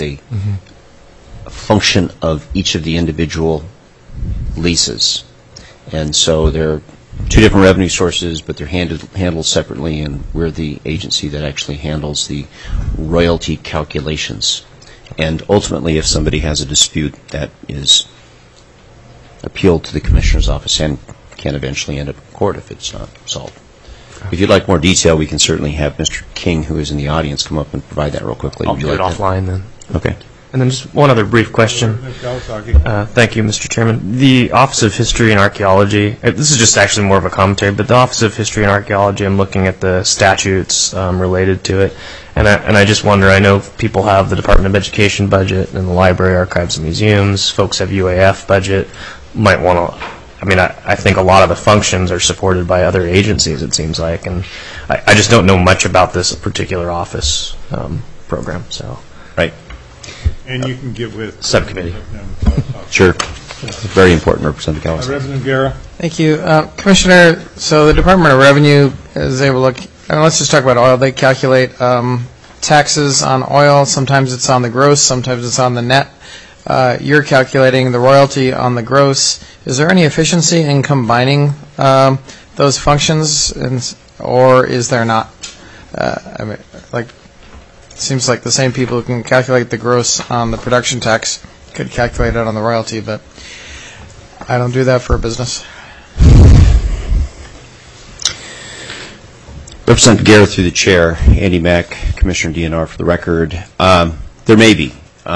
function of each of the individual leases, and so they're two different revenue sources, but they're handled separately, and we're the agency that actually handles the royalty calculations. And ultimately, if somebody has a dispute, that is appealed to the Commissioner's office and can eventually end up in court if it's not solved. If you'd like more detail, we can certainly have Mr. King, who is in the audience, come up and provide that real quickly. I'll do it offline then. Okay. And then just one other brief question. Thank you, Mr. Chairman. The Office of History and Archaeology, this is just actually more of a commentary, but the Office of History and Archaeology, I'm looking at the statutes related to it, and I just wonder, I know people have the Department of Education budget and the Library, Archives, and Museums, folks have UAF budget, might want to, I think a lot of the functions are supported by other agencies, it seems like, and I just don't know much about this particular office program, so. Right. And you can get with subcommittee. Sure. Very important, Representative Kawasaki. Representative Guerra. Thank you. Commissioner, so the Department of Revenue is able to, let's just talk about oil. They calculate taxes on oil. Sometimes it's on the gross, sometimes it's on the net. You're calculating the royalty on the gross. Is there any efficiency in combining those functions, or is there not? It seems like the same people who can calculate the gross on the production tax could calculate it on the royalty, but I don't do that for a business. Representative Guerra, through the chair, Andy Mack, Commissioner DNR, for the record. There may be.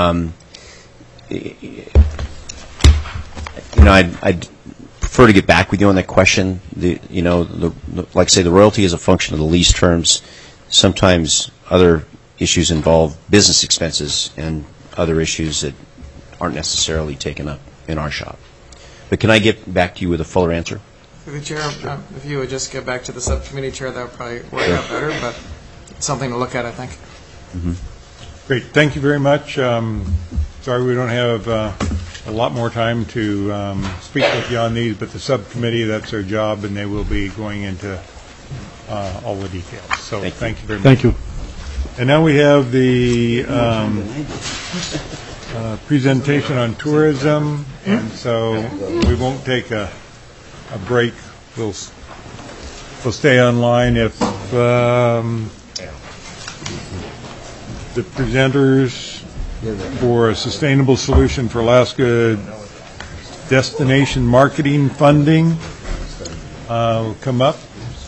I'd prefer to get back with you on that question. Like I say, the royalty is a function of the lease terms. Sometimes other issues involve business expenses and other issues that aren't necessarily taken up in our shop. But can I get back to you with a fuller answer? Through the chair, if you would just get back to the subcommittee chair, that would probably work out better, but it's something to look at, I think. Mm-hmm. Great. Thank you very much. Sorry we don't have a lot more time to speak with you on these, but the subcommittee, that's their job, and they will be going into all the details. So thank you very much. Thank you. And now we have the presentation on tourism, and so we won't take a break. We'll stay online if the presenters for a sustainable solution for Alaska destination marketing funding will come up.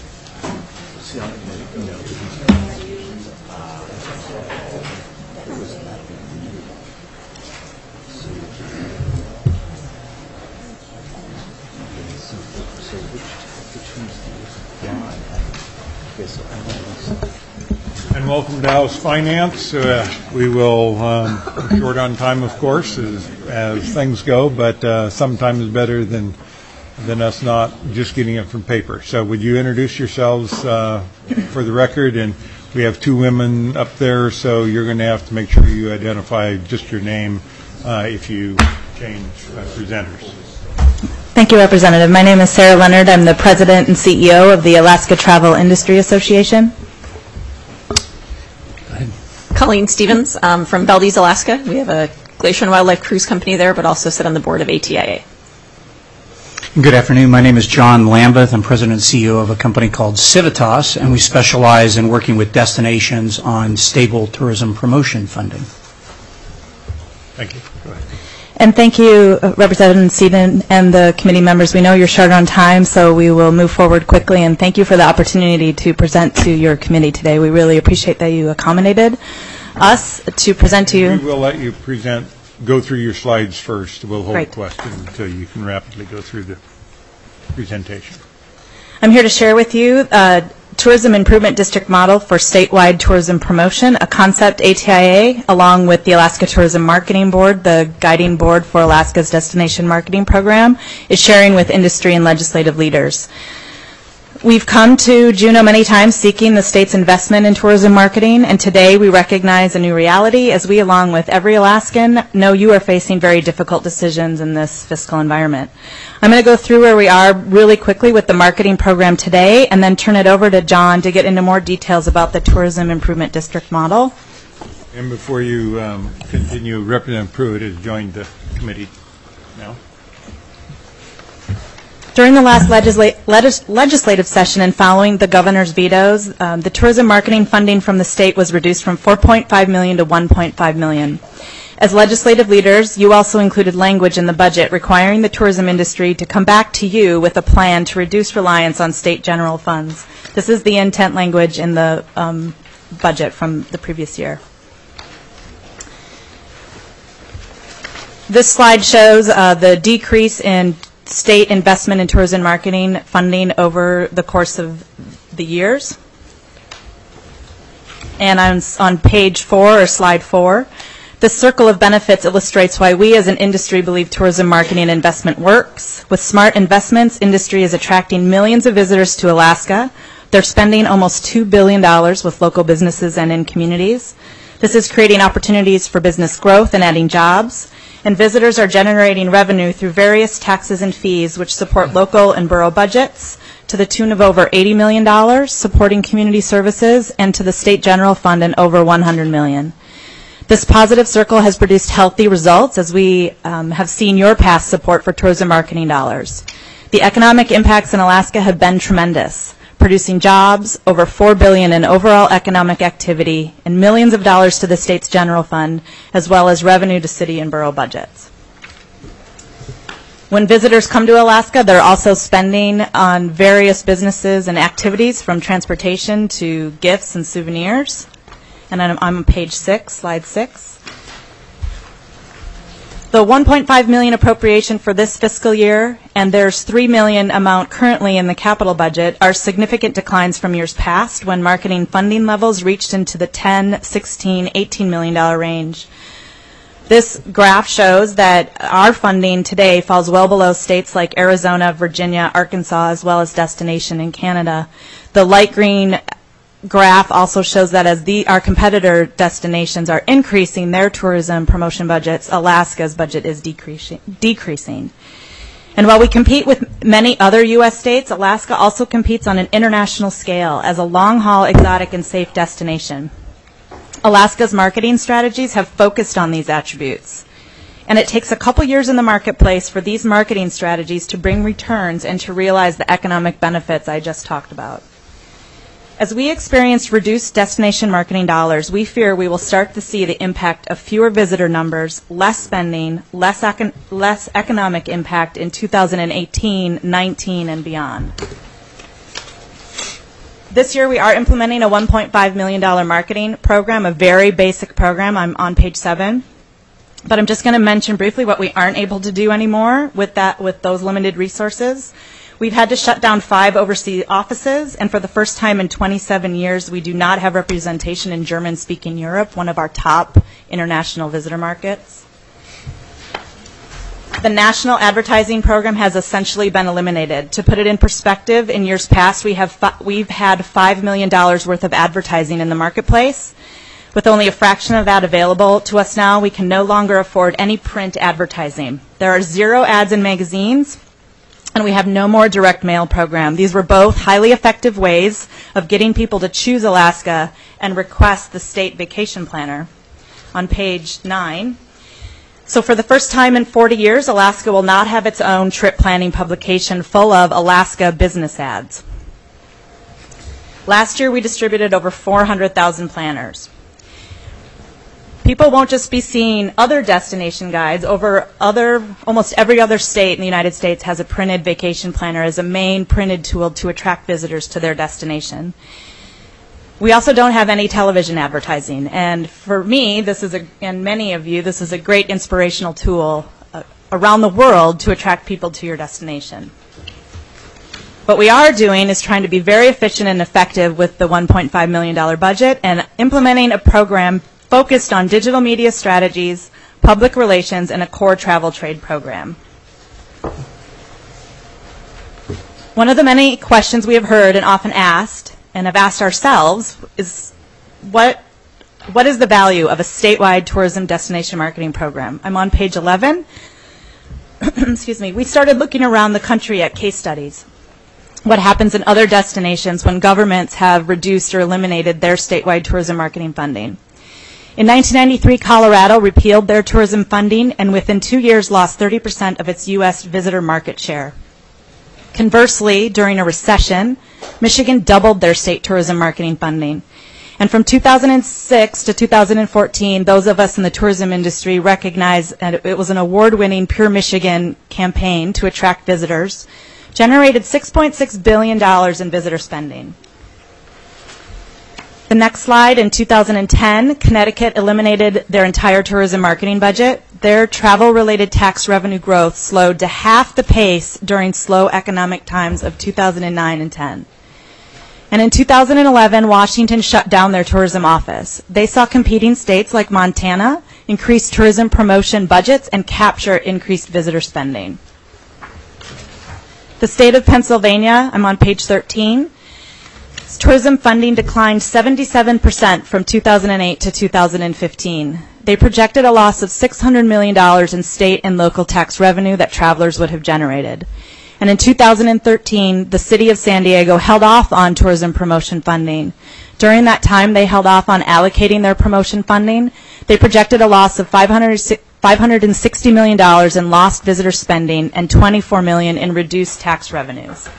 And welcome to House Finance. We will, we're short on time, of course, as things go, but sometimes better than us not just getting it from paper. So would you introduce yourselves for the record? And we have two women up there, so you're going to have to make sure you identify just your name if you change presenters. Thank you, Representative. My name is Sarah Leonard. I'm the President and CEO of the Alaska Travel Industry Association. Colleen Stevens from Valdez, Alaska. We have a Glacier and Wildlife Cruise Company there, but also sit on the board of ATIA. Good afternoon. My name is John Lambeth. I'm President and CEO of a company called Civitas, and we specialize in working with destinations on stable tourism promotion funding. Thank you. Go ahead. And thank you, Representative Stephen and the committee members. We know you're short on time, so we will move forward quickly. And thank you for the opportunity to present to your committee today. We really appreciate that you accommodated us to present to you. We will let you go through your slides first. We'll hold Great. questions until you can rapidly go through the presentation. I'm here to share with you Tourism Improvement District Model for Statewide Tourism Promotion, a concept ATIA, along with the Alaska Tourism Marketing Board, the guiding board for Alaska's destination marketing program, is sharing with industry and legislative leaders. We've come to Juneau many times seeking the state's investment in tourism marketing, and today we recognize a new reality as we, along with every Alaskan, know you are facing very difficult decisions in this fiscal environment. I'm going to go through where we are really quickly with the marketing program today, and then turn it over to John to get into more details about the Tourism Improvement District model. And before you continue, Representative Pruitt has joined the committee now. During the last legislative session and following the governor's vetoes, the tourism marketing funding from the state was reduced from $4.5 million to $1.5 million. As legislative leaders, you also included language in the budget requiring the tourism industry to come back to you with a plan to reduce reliance on state general funds. This is the intent language in the budget from the previous year. This slide shows the decrease in state investment in tourism marketing funding over the course of the years. And on page 4, or slide 4, the circle of benefits illustrates why we as an industry believe tourism marketing investment works. With smart investments, industry is attracting millions of visitors to Alaska. They're spending almost $2 billion with local businesses and in communities. This is creating opportunities for business growth and adding jobs. And visitors are generating revenue through various taxes and fees which support local and borough budgets to the tune of over $80 million, supporting community services, and to the state general fund in over $100 million. This positive circle has produced healthy results as we have seen your past support for tourism marketing dollars. The economic impacts in Alaska have been tremendous, producing jobs, over $4 billion in overall economic activity, and millions of dollars to the state's general fund, as well as revenue to city and borough budgets. When visitors come to Alaska, they're also spending on various businesses and activities, from transportation to gifts and souvenirs. And I'm on page 6, slide 6. The $1.5 million appropriation for this fiscal year, and there's $3 million amount currently in the capital budget, are significant declines from years past when marketing funding levels reached into the $10, $16, $18 million range. This graph shows that our funding today falls well below states like Arizona, Virginia, Arkansas, as well as destination in Canada. The light green graph also shows that as our competitor destinations are increasing their tourism promotion budgets, Alaska's budget is decreasing. And while we compete with many other U.S. states, Alaska also competes on an international scale as a long-haul, exotic, and safe destination. Alaska's marketing strategies have focused on these attributes. And it takes a couple years in the marketplace for these marketing strategies to bring returns and to realize the economic benefits I just talked about. As we experience reduced destination marketing dollars, we fear we will start to see the impact of fewer visitor numbers, less spending, less economic impact in 2018, 19, and beyond. This year we are implementing a $1.5 million marketing program, a very basic program. I'm on page 7. But I'm just going to mention briefly what we aren't able to do anymore with those limited resources. We've had to shut down 5 overseas offices, and for the first time in 27 years, we do not have representation in German-speaking Europe, one of our top international visitor markets. The national advertising program has essentially been eliminated. To put it in perspective, in years past, we've had $5 million worth of advertising in the marketplace. With only a fraction of that available to us now, we can no longer afford any print advertising. There are 0 ads in magazines, and we have no more direct mail program. These were both highly effective ways of getting people to choose Alaska and request the state vacation planner. On page 9. So for the first time in 40 years, Alaska will not have its own trip planning publication full of Alaska business ads. Last year, we distributed over 400,000 planners. people won't just be seeing other destination guides. Almost every other state in the United States has a printed vacation planner as a main printed tool to attract visitors to their destination. We also don't have any television advertising, and for me, and many of you, this is a great inspirational tool around the world to attract people to your destination. What we are doing is trying to be very efficient and effective with the $1.5 million budget and implementing a program focused on digital media strategies, public relations, and a core travel trade program. One of the many questions we have heard and often asked, and have asked ourselves, is what is the value of a statewide tourism destination marketing program? I'm on page 11. Excuse me. We started looking around the country at case studies. What happens in other destinations when governments have reduced or eliminated their statewide tourism marketing funding. In 1993, Colorado repealed their tourism funding and within 2 years lost 30% of its U.S. visitor market share. Conversely, during a recession, Michigan doubled their state tourism marketing funding. And from 2006 to 2014, those of us in the tourism industry recognize that it was an award-winning Pure Michigan campaign to attract visitors, generated $6.6 billion in visitor spending. The next slide, in 2010, Connecticut eliminated their entire tourism marketing budget. Their travel-related tax revenue growth slowed to half the pace during slow economic times of 2009 and 10. And in 2011, Washington shut down their tourism office. They saw competing states like Montana increase tourism promotion budgets and capture increased visitor spending. The state of Pennsylvania, I'm on page 13, tourism funding declined 77% from 2008 to 2015. They projected a loss of $600 million in state and local tax revenue that travelers would have generated. And in 2013, the city of San Diego held off on tourism promotion funding. During that time, they held off on allocating their promotion funding. They projected a loss of $560 million in lost visitor spending and $24 million in reduced tax revenues.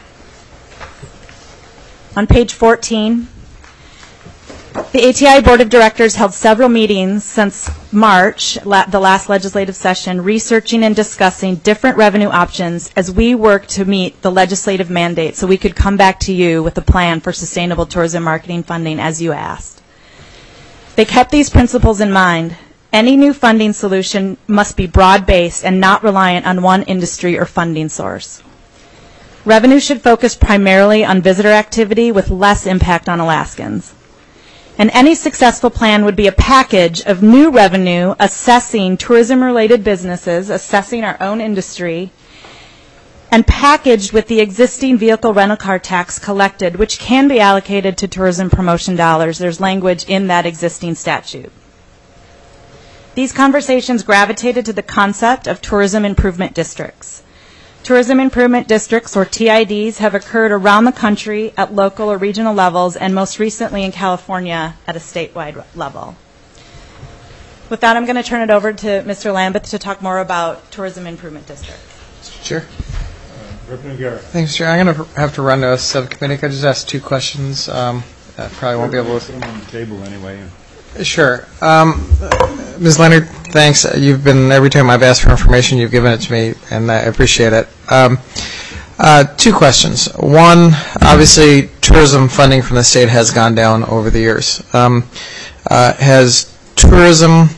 On page 14, the ATI Board of Directors held several meetings since March, the last legislative session, researching and discussing different revenue options as we work to meet the legislative mandate so we could come back to you with a plan for sustainable tourism marketing funding as you asked. They kept these principles in mind. Any new funding solution must be broad-based and not reliant on one industry or funding source. Revenue should focus primarily on visitor activity with less impact on Alaskans. And any successful plan would be a package of new revenue assessing tourism-related businesses, assessing our own industry, and packaged with the existing vehicle rental car tax collected, which can be allocated to tourism promotion dollars. There's language in that existing statute. These conversations gravitated to the concept of tourism improvement districts. Tourism improvement districts, or TIDs, have occurred around the country at local or regional levels, and most recently in California at a statewide level. With that, I'm going to turn it over to Mr. Lambeth to talk more about tourism improvement districts. Mr. Chair. Representative Guerra. Thanks, Chair. I'm going to have to run to a subcommittee. Could I just ask two questions? Probably won't be able to. Put them on the table anyway. Sure. Ms. Leonard, thanks. You've been, every time I've asked for information, you've given it to me, and I appreciate it. Two questions. One, obviously, tourism funding from the state has gone down over the years. Has tourism,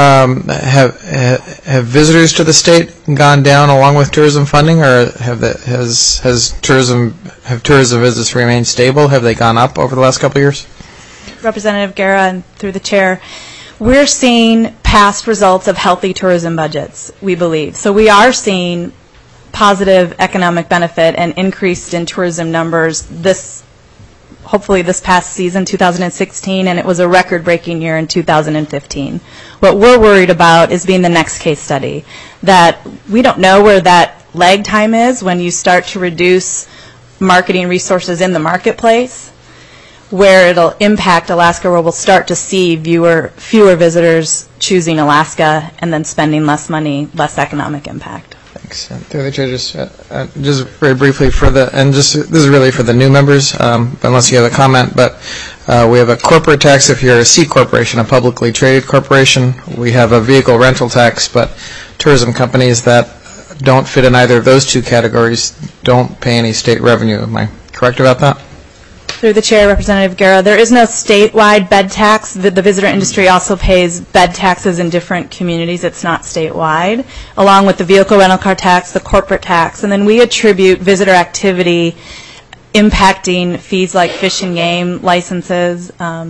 have visitors to the state gone down along with tourism funding, or have tourism visits remained stable? Have they gone up over the last couple of years? Representative Guerra, and through the chair, we're seeing past results of healthy tourism budgets, we believe. So we are seeing positive economic benefit and increased in tourism numbers hopefully this past season, 2016, and it was a record-breaking year in 2015. What we're worried about is being the next case study, that we don't know where that lag time is when you start to reduce marketing resources in the marketplace, where it'll impact Alaska, where we'll start to see fewer visitors choosing Alaska and then spending less money, less economic impact. Thanks. Through the chair, just very briefly this is really for the new members, unless you have a comment, but We have a corporate tax if you're a C corporation, a publicly traded corporation. We have a vehicle rental tax, but tourism companies that don't fit in either of those two categories don't pay any state revenue. Am I correct about that? Through the chair, Representative Guerra, there is no statewide bed tax. The visitor industry also pays bed taxes in different communities. It's not statewide, along with the vehicle rental car tax, the corporate tax, and then we attribute visitor activity impacting fees like fish and game licenses,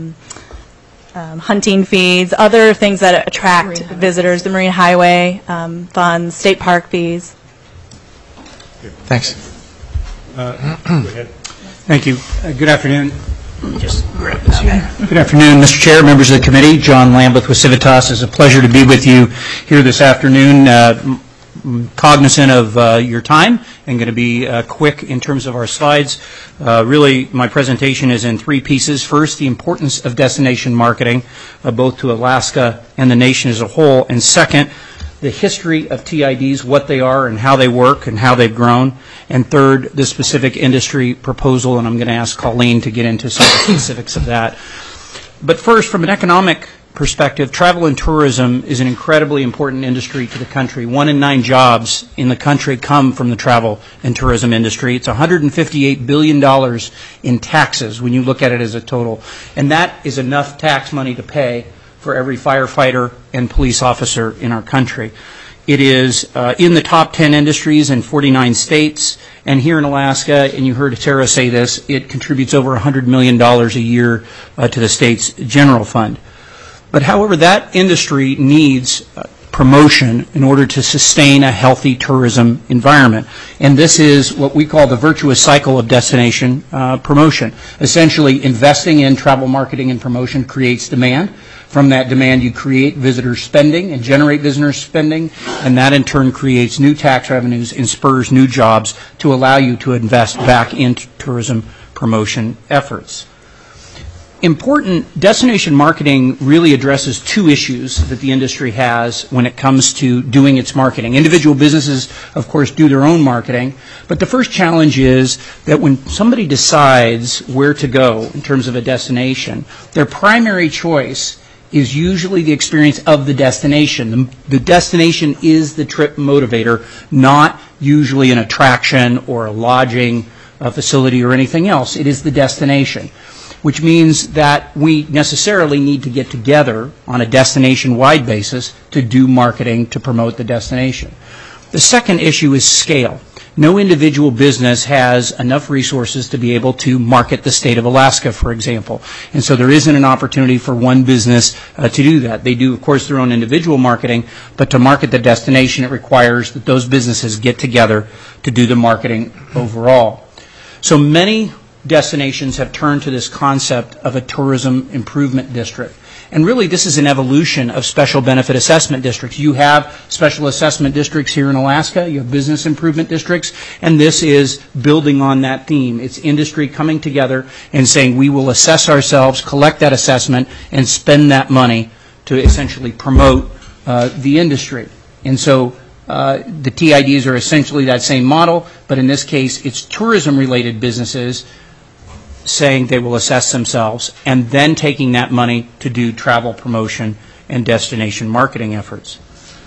hunting fees, other things that attract visitors, the Marine Highway funds, state park fees. Thanks. Go ahead. Thank you. Good afternoon. Just grab this here. Good afternoon, Mr. Chair, members of the committee. John Lambeth with Civitas. It's a pleasure to be with you here this afternoon. Cognizant of your time and going to be quick in terms of our slides. Really, my presentation is in three pieces. First, the importance of destination marketing, both to Alaska and the nation as a whole. And second, the history of TIDs, what they are and how they work and how they've grown. And third, the specific industry proposal, and I'm going to ask Colleen to get into some of the specifics of that. But first, from an economic perspective, travel and tourism is an incredibly important industry to the country. 1 in 9 jobs in the country come from the travel and tourism industry. It's $158 billion in taxes when you look at it as a total. And that is enough tax money to pay for every firefighter and police officer in our country. It is in the top 10 industries in 49 states, and here in Alaska, and you heard Tara say this, it contributes over $100 million a year to the state's general fund. But however, that industry needs promotion in order to sustain a healthy tourism environment. And this is what we call the virtuous cycle of destination promotion. Essentially, investing in travel marketing and promotion creates demand. From that demand, you create visitor spending and generate visitor spending, and that in turn creates new tax revenues and spurs new jobs to allow you to invest back into tourism promotion efforts. Important destination marketing really addresses two issues that the industry has when it comes to doing its marketing. Individual businesses, of course, do their own marketing, but the first challenge is that when somebody decides where to go in terms of a destination, their primary choice is usually the experience of the destination. The destination is the trip motivator, not usually an attraction or a lodging facility or anything else. It is the destination, which means that we necessarily need to get together on a destination-wide basis to do marketing to promote the destination. The second issue is scale. No individual business has enough resources to be able to market the state of Alaska, for example. And so there isn't an opportunity for one business to do that. They do, of course, their own individual marketing, but to market the destination, it requires that those businesses get together to do the marketing overall. So many destinations have turned to this concept of a tourism improvement district. And really, this is an evolution of special benefit assessment districts. You have special assessment districts here in Alaska. You have business improvement districts. And this is building on that theme. It's industry coming together and saying we will assess ourselves, collect that assessment, and spend that money to essentially promote the industry. And so the TIDs are essentially that same model, but in this case, it's tourism-related businesses saying they will assess themselves and then taking that money to do travel promotion and destination marketing efforts.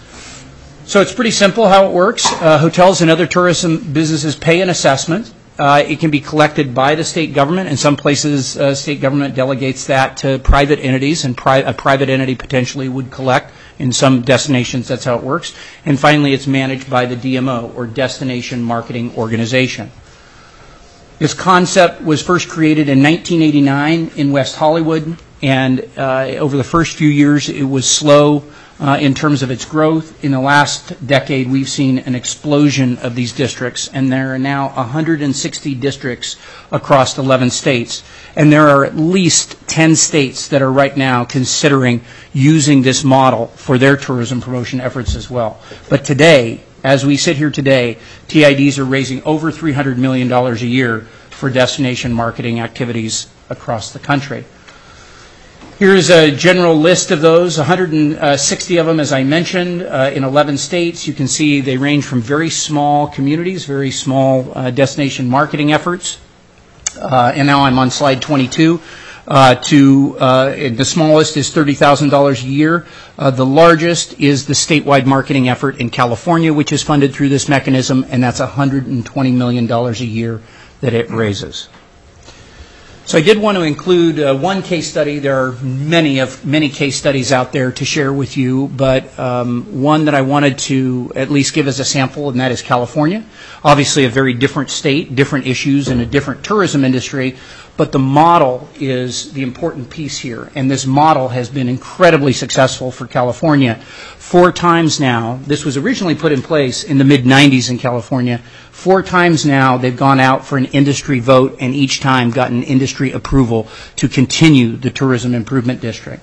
So it's pretty simple how it works. Hotels and other tourism businesses pay an assessment. It can be collected by the state government. In some places, state government delegates that to private entities, and a private entity potentially would collect. In some destinations, that's how it works. And finally, it's managed by the DMO, or Destination Marketing Organization. This concept was first created in 1989 in West Hollywood, and over the first few years it was slow in terms of its growth. In the last decade, we've seen an explosion of these districts, and there are now 160 districts across 11 states. And there are at least 10 states that are right now considering using this model for their tourism promotion efforts as well. But today, as we sit here today, TIDs are raising over $300 million a year for destination marketing activities across the country. Here's a general list of those, 160 of them, as I mentioned, in 11 states. You can see they range from very small communities, very small destination marketing efforts. And now I'm on slide 22. the smallest is $30,000 a year. The largest is the statewide marketing effort in California, which is funded through this mechanism, and that's $120 million a year that it raises. So I did want to include one case study. There are many case studies out there to share with you, but one that I wanted to at least give as a sample, and that is California. Obviously a very different state, different issues, and a different tourism industry, but the model is the important piece here, and this model has been incredibly successful for California. 4 times now, this was originally put in place in the mid-90s in California. 4 times now they've gone out for an industry vote and each time gotten industry approval to continue the Tourism Improvement District.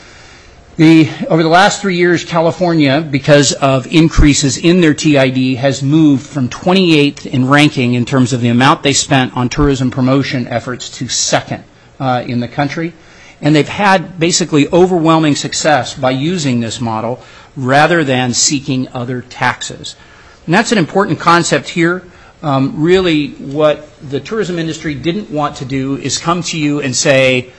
Over the last 3 years, California, because of increases in their TID, has moved from 28th in ranking in terms of the amount they spent on tourism promotion efforts to 2nd in the country. And they've had basically overwhelming success by using this model rather than seeking other taxes. And that's an important concept here. Really, what the tourism industry didn't want to do is come to you and say,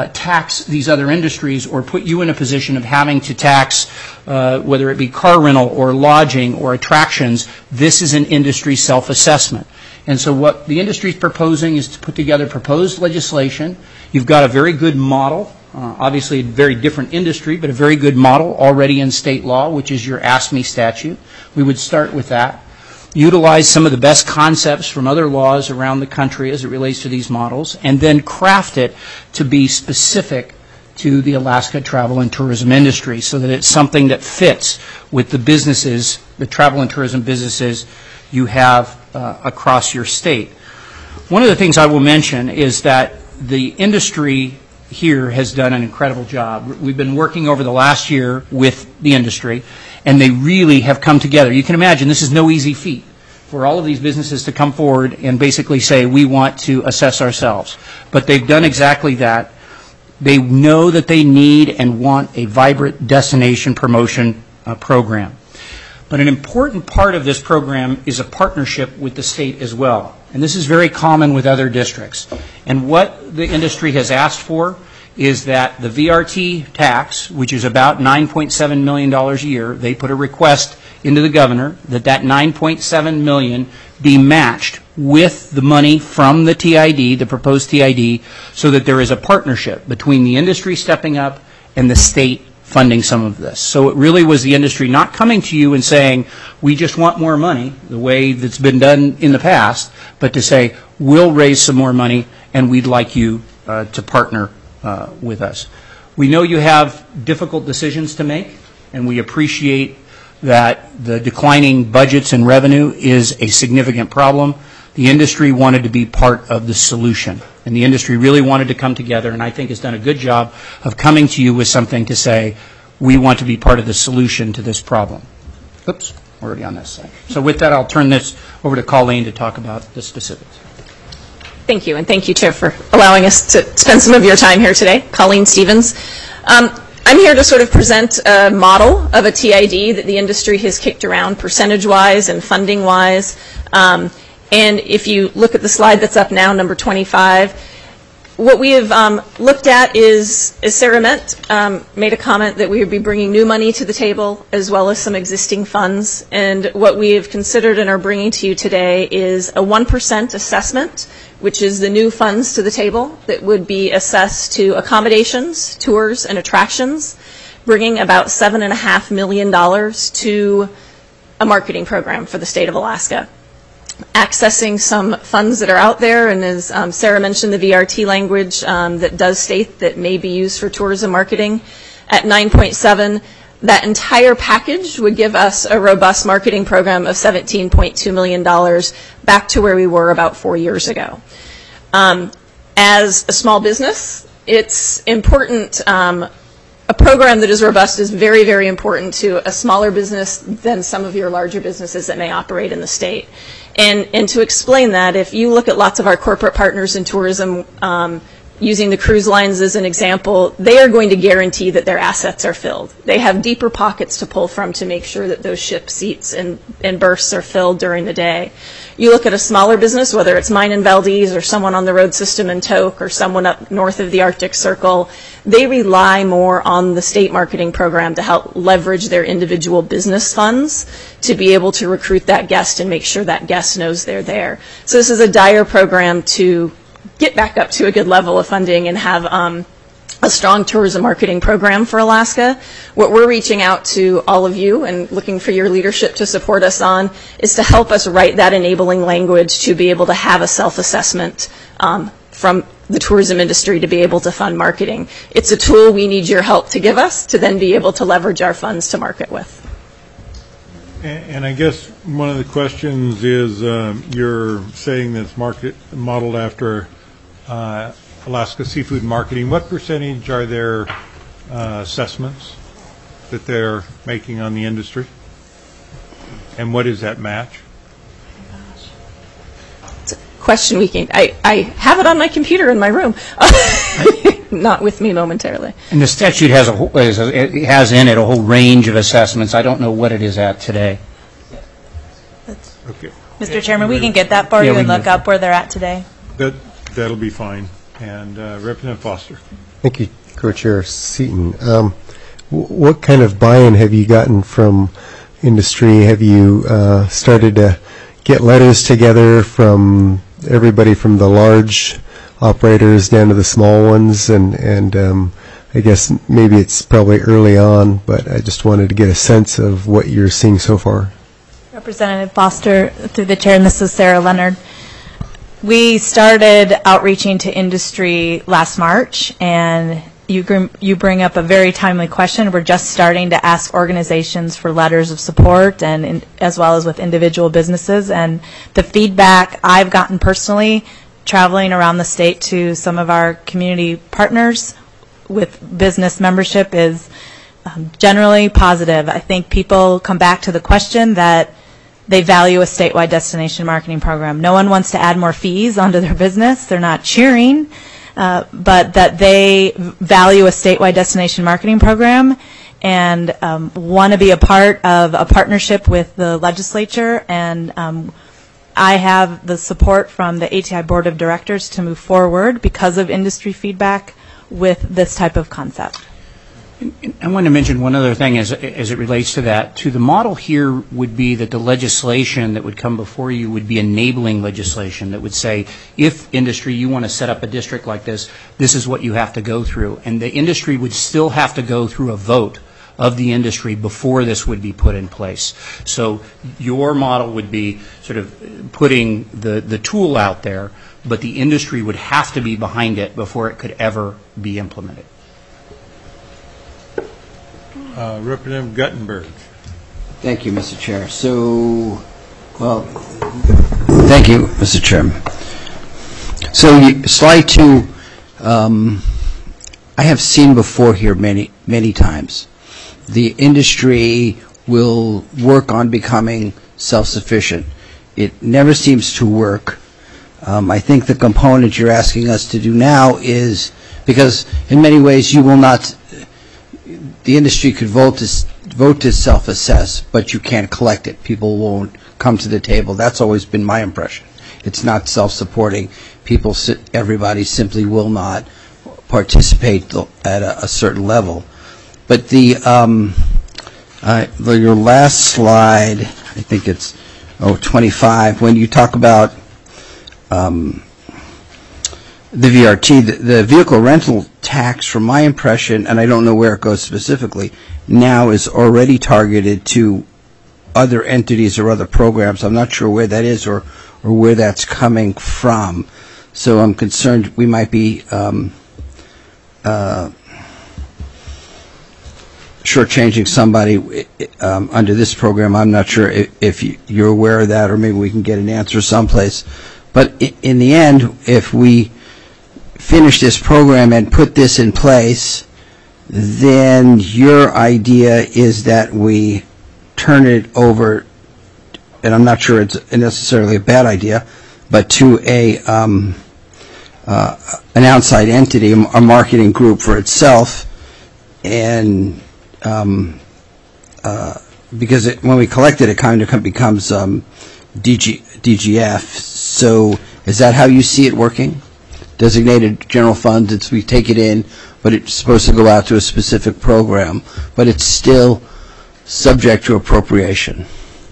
tax these other industries or put you in a position of having to tax whether it be car rental or lodging or attractions. This is an industry self-assessment. And so what the industry is proposing is to put together proposed legislation. You've got a very good model, obviously a very different industry, but a very good model already in state law, which is your ASME statute. We would start with that. Utilize some of the best concepts from other laws around the country as it relates to these models, and then craft it to be specific to the Alaska travel and tourism industry so that it's something that fits with the businesses, the travel and tourism businesses you have across your state. One of the things I will mention is that the industry here has done an incredible job. We've been working over the last year with the industry, and they really have come together. You can imagine this is no easy feat for all of these businesses to come forward and basically say, we want to assess ourselves. But they've done exactly that. They know that they need and want a vibrant destination promotion program. But an important part of this program is a partnership with the state as well. And this is very common with other districts. And what the industry has asked for is that the VRT tax, which is about $9.7 million a year, they put a request into the governor that that $9.7 million be matched with the money from the TID, the proposed TID, so that there is a partnership between the industry stepping up and the state funding some of this. So it really was the industry not coming to you and saying, we just want more money, the way that's been done in the past, but to say, we'll raise some more money and we'd like you to partner with us. We know you have difficult decisions to make, and we appreciate that the declining budgets and revenue is a significant problem. The industry wanted to be part of the solution, and the industry really wanted to come together, and I think has done a good job of coming to you with something to say, we want to be part of the solution to this problem. Oops, we're already on this side. So with that, I'll turn this over to Colleen to talk about the specifics. Thank you, and thank you, Chair, for allowing us to spend some of your time here today. Colleen Stevens. I'm here to sort of present a model of a TID that the industry has kicked around percentage-wise and funding-wise. And if you look at the slide that's up now, number 25, what we have looked at is, as Sarah made a comment that we would be bringing new money to the table as well as some existing funds. And what we have considered and are bringing to you today is a 1% assessment, which is the new funds to the table that would be assessed to accommodations, tours, and attractions, bringing about $7.5 million to a marketing program for the state of Alaska. Accessing some funds that are out there, and as Sarah mentioned, the VRT language that does state that may be used for tourism marketing at 9.7, that entire package would give us a robust marketing program of $17.2 million back to where we were about 4 years ago. As a small business, it's important. A program that is robust is very, very important to a smaller business than some of your larger businesses that may operate in the state. And to explain that, if you look at lots of our corporate partners in tourism, using the cruise lines as an example, they are going to guarantee that their assets are filled. They have deeper pockets to pull from to make sure that those ship seats and berths are filled during the day. You look at a smaller business, whether it's mine in Valdez or someone on the road system in Tok or someone up north of the Arctic Circle, they rely more on the state marketing program to help leverage their individual business funds to be able to recruit that guest and make sure that guest knows they're there. So this is a dire program to get back up to a good level of funding and have a strong tourism marketing program for Alaska. What we're reaching out to all of you and looking for your leadership to support us on is to help us write that enabling language to be able to have a self-assessment from the tourism industry to be able to fund marketing. It's a tool we need your help to give us to then be able to leverage our funds to market with. And I guess one of the questions is, you're saying that it's modeled after Alaska Seafood Marketing. What percentage are their assessments that they're making on the industry? And what is that match? It's a question we can, I have it on my computer in my room. Not with me momentarily. And the statute has in it a whole range of assessments. I don't know what it is at today. Okay. Mr. Chairman, we can get that for you and look up where they're at today. That'll be fine. And Representative Foster. Thank you, Co-Chair Seaton. What kind of buy-in have you gotten from industry? Have you started to get letters together from everybody from the large operators down to the small ones? And I guess maybe it's probably early on, but I just wanted to get a sense of what you're seeing so far. Representative Foster, through the chair, and this is Sarah Leonard. We started outreaching to industry last March, and you bring up a very timely question. We're just starting to ask organizations for letters of support, and as well as with individual businesses. And the feedback I've gotten personally, traveling around the state to some of our community partners with business membership, is generally positive. I think people come back to the question that they value a statewide destination marketing program. No one wants to add more fees onto their business. They're not cheering, but that they value a statewide destination marketing program and want to be a part of a partnership with the legislature. And I have the support from the ATI Board of Directors to move forward because of industry feedback with this type of concept. I want to mention one other thing as it relates to that. The model here would be that the legislation that would come before you would be enabling legislation that would say, if industry, you want to set up a district like this, this is what you have to go through. And the industry would still have to go through a vote of the industry before this would be put in place. So your model would be sort of putting the tool out there, but the industry would have to be behind it before it could ever be implemented. Representative Guttenberg. Thank you, Mr. Chair. Thank you, Mr. Chairman. So slide 2, I have seen before here many times. The industry will work on becoming self-sufficient. It never seems to work. I think the component you're asking us to do now is, because in many ways you will not, the industry could vote to self-assess, but you can't collect it. People won't come to the table. That's always been my impression. It's not self-supporting. Everybody simply will not participate at a certain level. But your last slide, I think it's 25, when you talk about the VRT, the vehicle rental tax, from my impression, and I don't know where it goes specifically, now is already targeted to other entities or other programs. I'm not sure where that is or where that's coming from. So I'm concerned we might be shortchanging somebody under this program. I'm not sure if you're aware of that, or maybe we can get an answer someplace. But in the end, if we finish this program and put this in place, then your idea is that we turn it over, and I'm not sure it's necessarily a bad idea, but to an outside entity, a marketing group for itself, and because when we collect it, it kind of becomes DGF. So is that how you see it working? Designated general fund, we take it in, but it's supposed to go out to a specific program, but it's still subject to appropriation.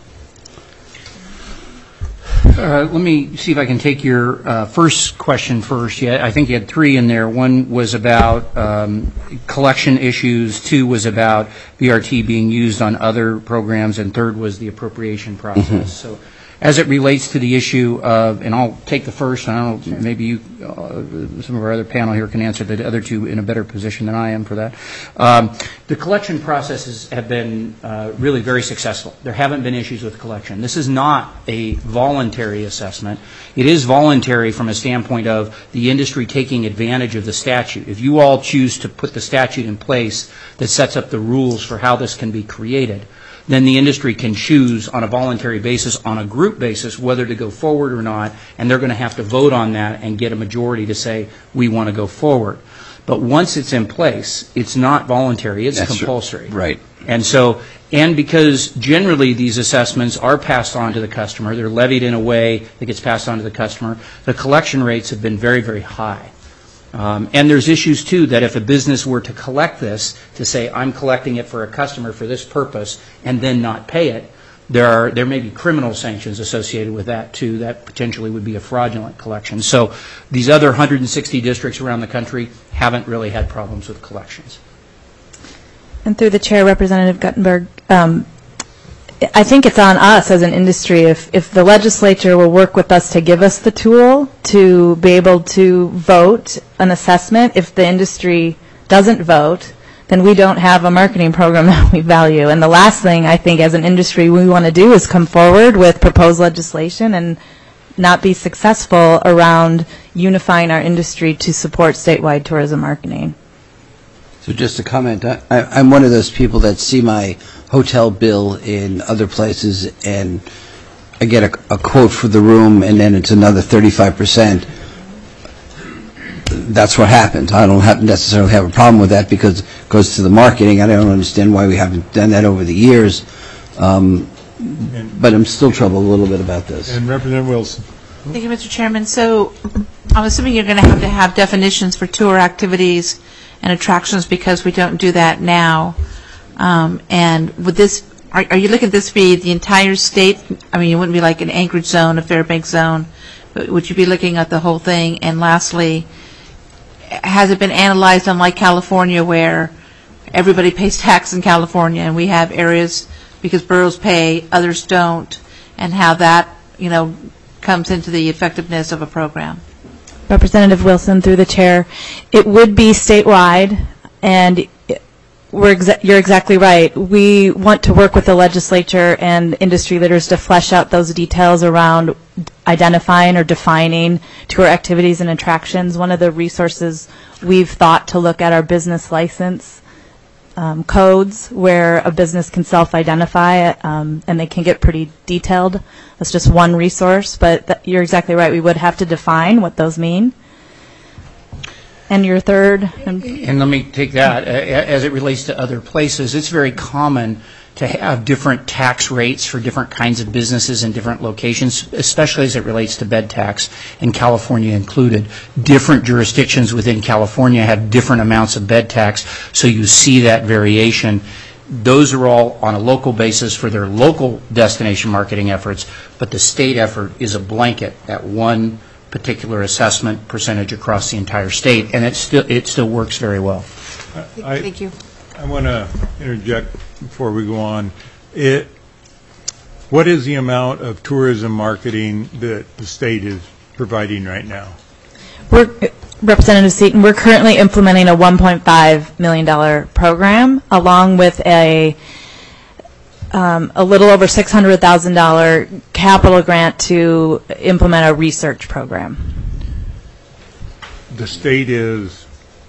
Let me see if I can take your first question first. Yeah, I think you had three in there. One was about collection issues, two was about BRT being used on other programs, and third was the appropriation process. So as it relates to the issue of, and I'll take the first, and I don't know, maybe you, some of our other panel here can answer the other two in a better position than I am for that. The collection processes have been really very successful. There haven't been issues with collection. This is not a voluntary assessment. It is voluntary from a standpoint of the industry taking advantage of the statute. If you all choose to put the statute in place that sets up the rules for how this can be created, then the industry can choose on a voluntary basis, on a group basis, whether to go forward or not, and they're going to have to vote on that and get a majority to say, we want to go forward. But once it's in place, it's not voluntary, it's compulsory. Right. And so, and because generally these assessments are passed on to the customer, they're levied in a way that gets passed on to the customer, the collection rates have been very, very high. And there's issues, too, that if a business were to collect this, to say, I'm collecting it for a customer for this purpose, and then not pay it, there may be criminal sanctions associated with that, too. That potentially would be a fraudulent collection. So these other 160 districts around the country haven't really had problems with collections. And through the chair, Representative Guttenberg, I think it's on us as an industry, if the legislature will work with us to give us the tool to be able to vote an assessment. If the industry doesn't vote, then we don't have a marketing program that we value. And the last thing I think as an industry we want to do is come forward with proposed legislation and not be successful around unifying our industry to support statewide tourism marketing. So just a comment, I'm one of those people that see my hotel bill in other places and I get a quote for the room and then it's another 35%. That's what happens. I don't necessarily have a problem with that because it goes to the marketing. I don't understand why we haven't done that over the years. But I'm still troubled a little bit about this. And Representative Wilson. Thank you, Mr. Chairman. So I'm assuming you're going to have definitions for tour activities and attractions because we don't do that now. And would this, are you looking at this be the entire state? I mean, it wouldn't be like an Anchorage zone, a Fairbanks zone, but would you be looking at the whole thing? And lastly, has it been analyzed unlike California where everybody pays tax in California and we have areas because boroughs pay, others don't, and how that, comes into the effectiveness of a program? Representative Wilson, through the chair, it would be statewide, and you're exactly right. We want to work with the legislature and industry leaders to flesh out those details around identifying or defining tour activities and attractions. One of the resources we've thought to look at our business license codes where a business can self-identify and they can get pretty detailed. That's just one resource, but you're exactly right. We would have to define what those mean. And your third? And let me take that. As it relates to other places, it's very common to have different tax rates for different kinds of businesses in different locations, especially as it relates to bed tax, and California included. Different jurisdictions within California have different amounts of bed tax, so you see that variation. Those are all on a local basis for their local destination marketing efforts, but the state effort is a blanket at one particular assessment percentage across the entire state, and it still works very well. Thank you. I want to interject before we go on. What is the amount of tourism marketing that the state is providing right now? Representative Seaton, we're currently implementing a $1.5 million program along with a little over $600,000 capital grant to implement a research program. The state is?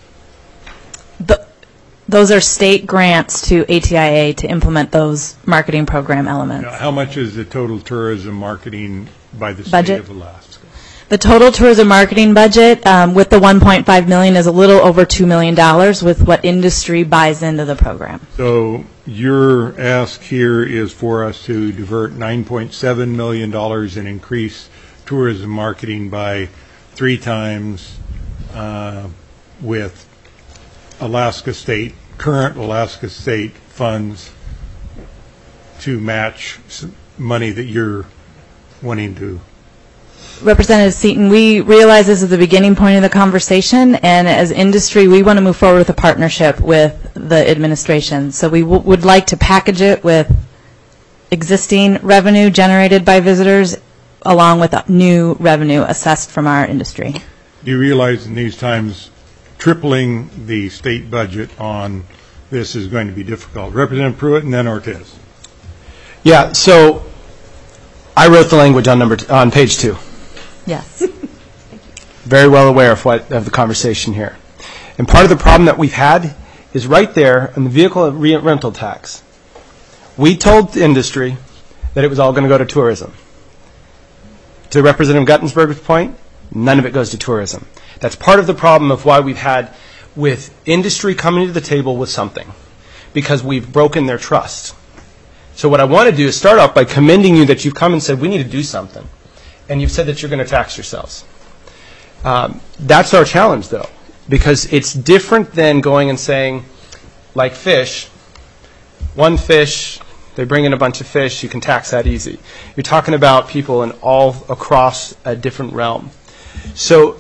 Those are state grants to ATIA to implement those marketing program elements. How much is the total tourism marketing by the budget? state of Alaska? The total tourism marketing budget with the $1.5 million is a little over $2 million with what industry buys into the program. So your ask here is for us to divert $9.7 million and increase tourism marketing by 3 times with current Alaska State funds to match money that you're wanting to. Representative Seaton, we realize this is the beginning point of the conversation, and as industry, we want to move forward with a partnership with the administration. So we would like to package it with existing revenue generated by visitors along with new revenue assessed from our industry. Do you realize in these times tripling the state budget on this is going to be difficult? Representative Pruitt and then Ortiz. Yeah, so I wrote the language on page 2. Yes. Very well aware of the conversation here. And part of the problem that we've had is right there in the vehicle rental tax. We told the industry that it was all going to go to tourism. To Representative Guttensberg's point, none of it goes to tourism. That's part of the problem of why we've had with industry coming to the table with something, because we've broken their trust. So what I want to do is start off by commending you that you've come and said we need to do something. And you've said that you're going to tax yourselves. That's our challenge, though, because it's different than going and saying, like fish, one fish, they bring in a bunch of fish, you can tax that easy. You're talking about people in all across a different realm. So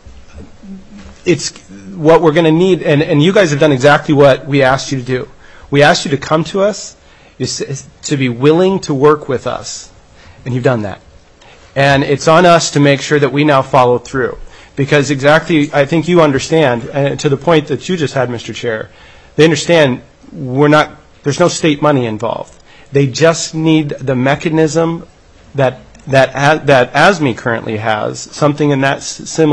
it's what we're going to need, and you guys have done exactly what we asked you to do. We asked you to come to us, to be willing to work with us, and you've done that. And it's on us to make sure that we now follow through. Because exactly, I think you understand, and to the point that you just had, Mr. Chair, they understand there's no state money involved. They just need the mechanism that ASME currently has, something in that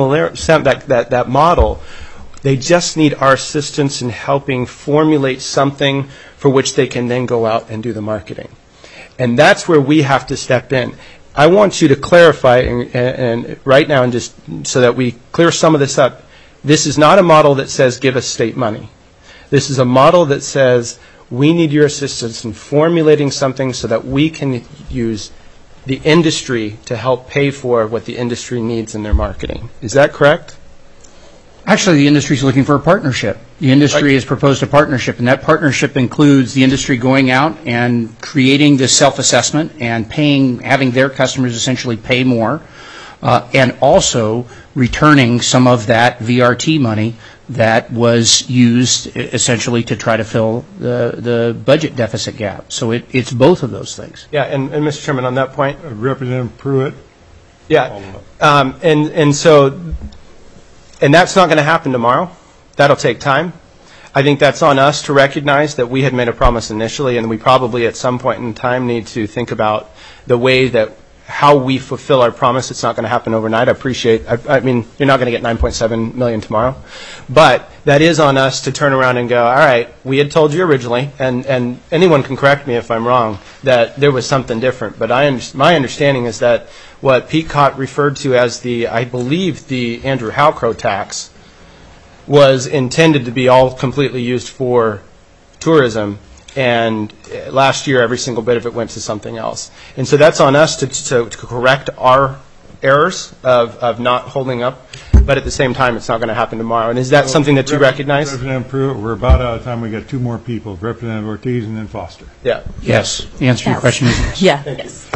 that model. They just need our assistance in helping formulate something for which they can then go out and do the marketing. And that's where we have to step in. I want you to clarify, and right now, and just so that we clear some of this up, this is not a model that says give us state money. This is a model that says we need your assistance in formulating something so that we can use the industry to help pay for what the industry needs in their marketing. Is that correct? Actually, the industry is looking for a partnership. The industry has proposed a partnership, and that partnership includes the industry going out and creating this self-assessment and having their customers essentially pay more, and also returning some of that VRT money that was used essentially to try to fill the budget deficit gap. So it's both of those things. Yeah, and Mr. Chairman, on that point, Representative Pruitt. Yeah, and that's not going to happen tomorrow. That'll take time. I think that's on us to recognize that we had made a promise initially, and we probably at some point in time need to think about the way that how we fulfill our promise. It's not going to happen overnight. I mean, you're not going to get $9.7 million tomorrow. But that is on us to turn around and go, all right, we had told you originally, and anyone can correct me if I'm wrong, that there was something different. But my understanding is that what Pete Cott referred to as I believe the Andrew Halcrow tax was intended to be all completely used for tourism, and last year every single bit of it went to something else. And so that's on us to correct our errors of not holding up, but at the same time it's not going to happen tomorrow. And is that something that you recognize? Representative Pruitt, we're about out of time. We've got 2 more people, Representative Ortiz and then Foster. Yeah. Yes. The answer to your question is yes. Yeah. Yes.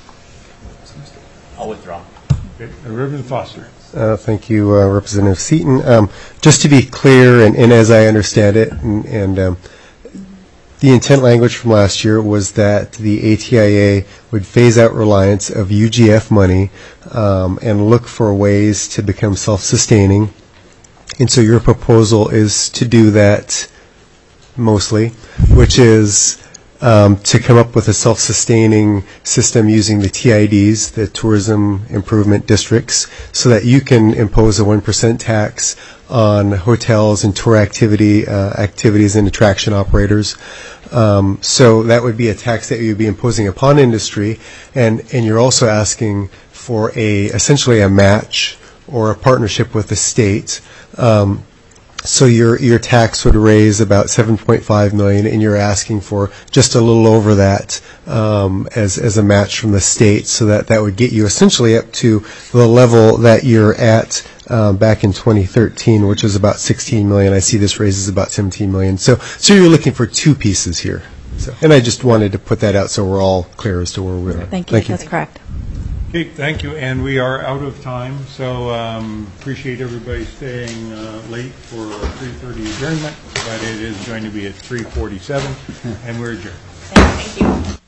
I'll withdraw. Okay. Representative Foster. Thank you, Representative Seaton. Just to be clear, and as I understand it, and the intent language from last year was that the ATIA would phase out reliance of UGF money and look for ways to become self-sustaining. And so your proposal is to do that mostly, which is to come up with a self-sustaining system using the TIDs, the Tourism Improvement Districts, so that you can impose a 1% tax on hotels and tour activities and attraction operators. So that would be a tax that you would be imposing upon industry, and you're also asking for essentially a match or a partnership with the state. So your tax would raise about $7.5 million, and you're asking for just a little over that as a match from the state, so that would get you essentially up to the level that you're at back in 2013, which was about $16 million. I see this raises about $17 million. So you're looking for two pieces here. And I just wanted to put that out so we're all clear as to where we are. Thank you. That's correct. Okay, thank you, and we are out of time, so appreciate everybody staying late for 3:30 adjournment, but it is going to be at 3:47, and we're adjourned. Thank you.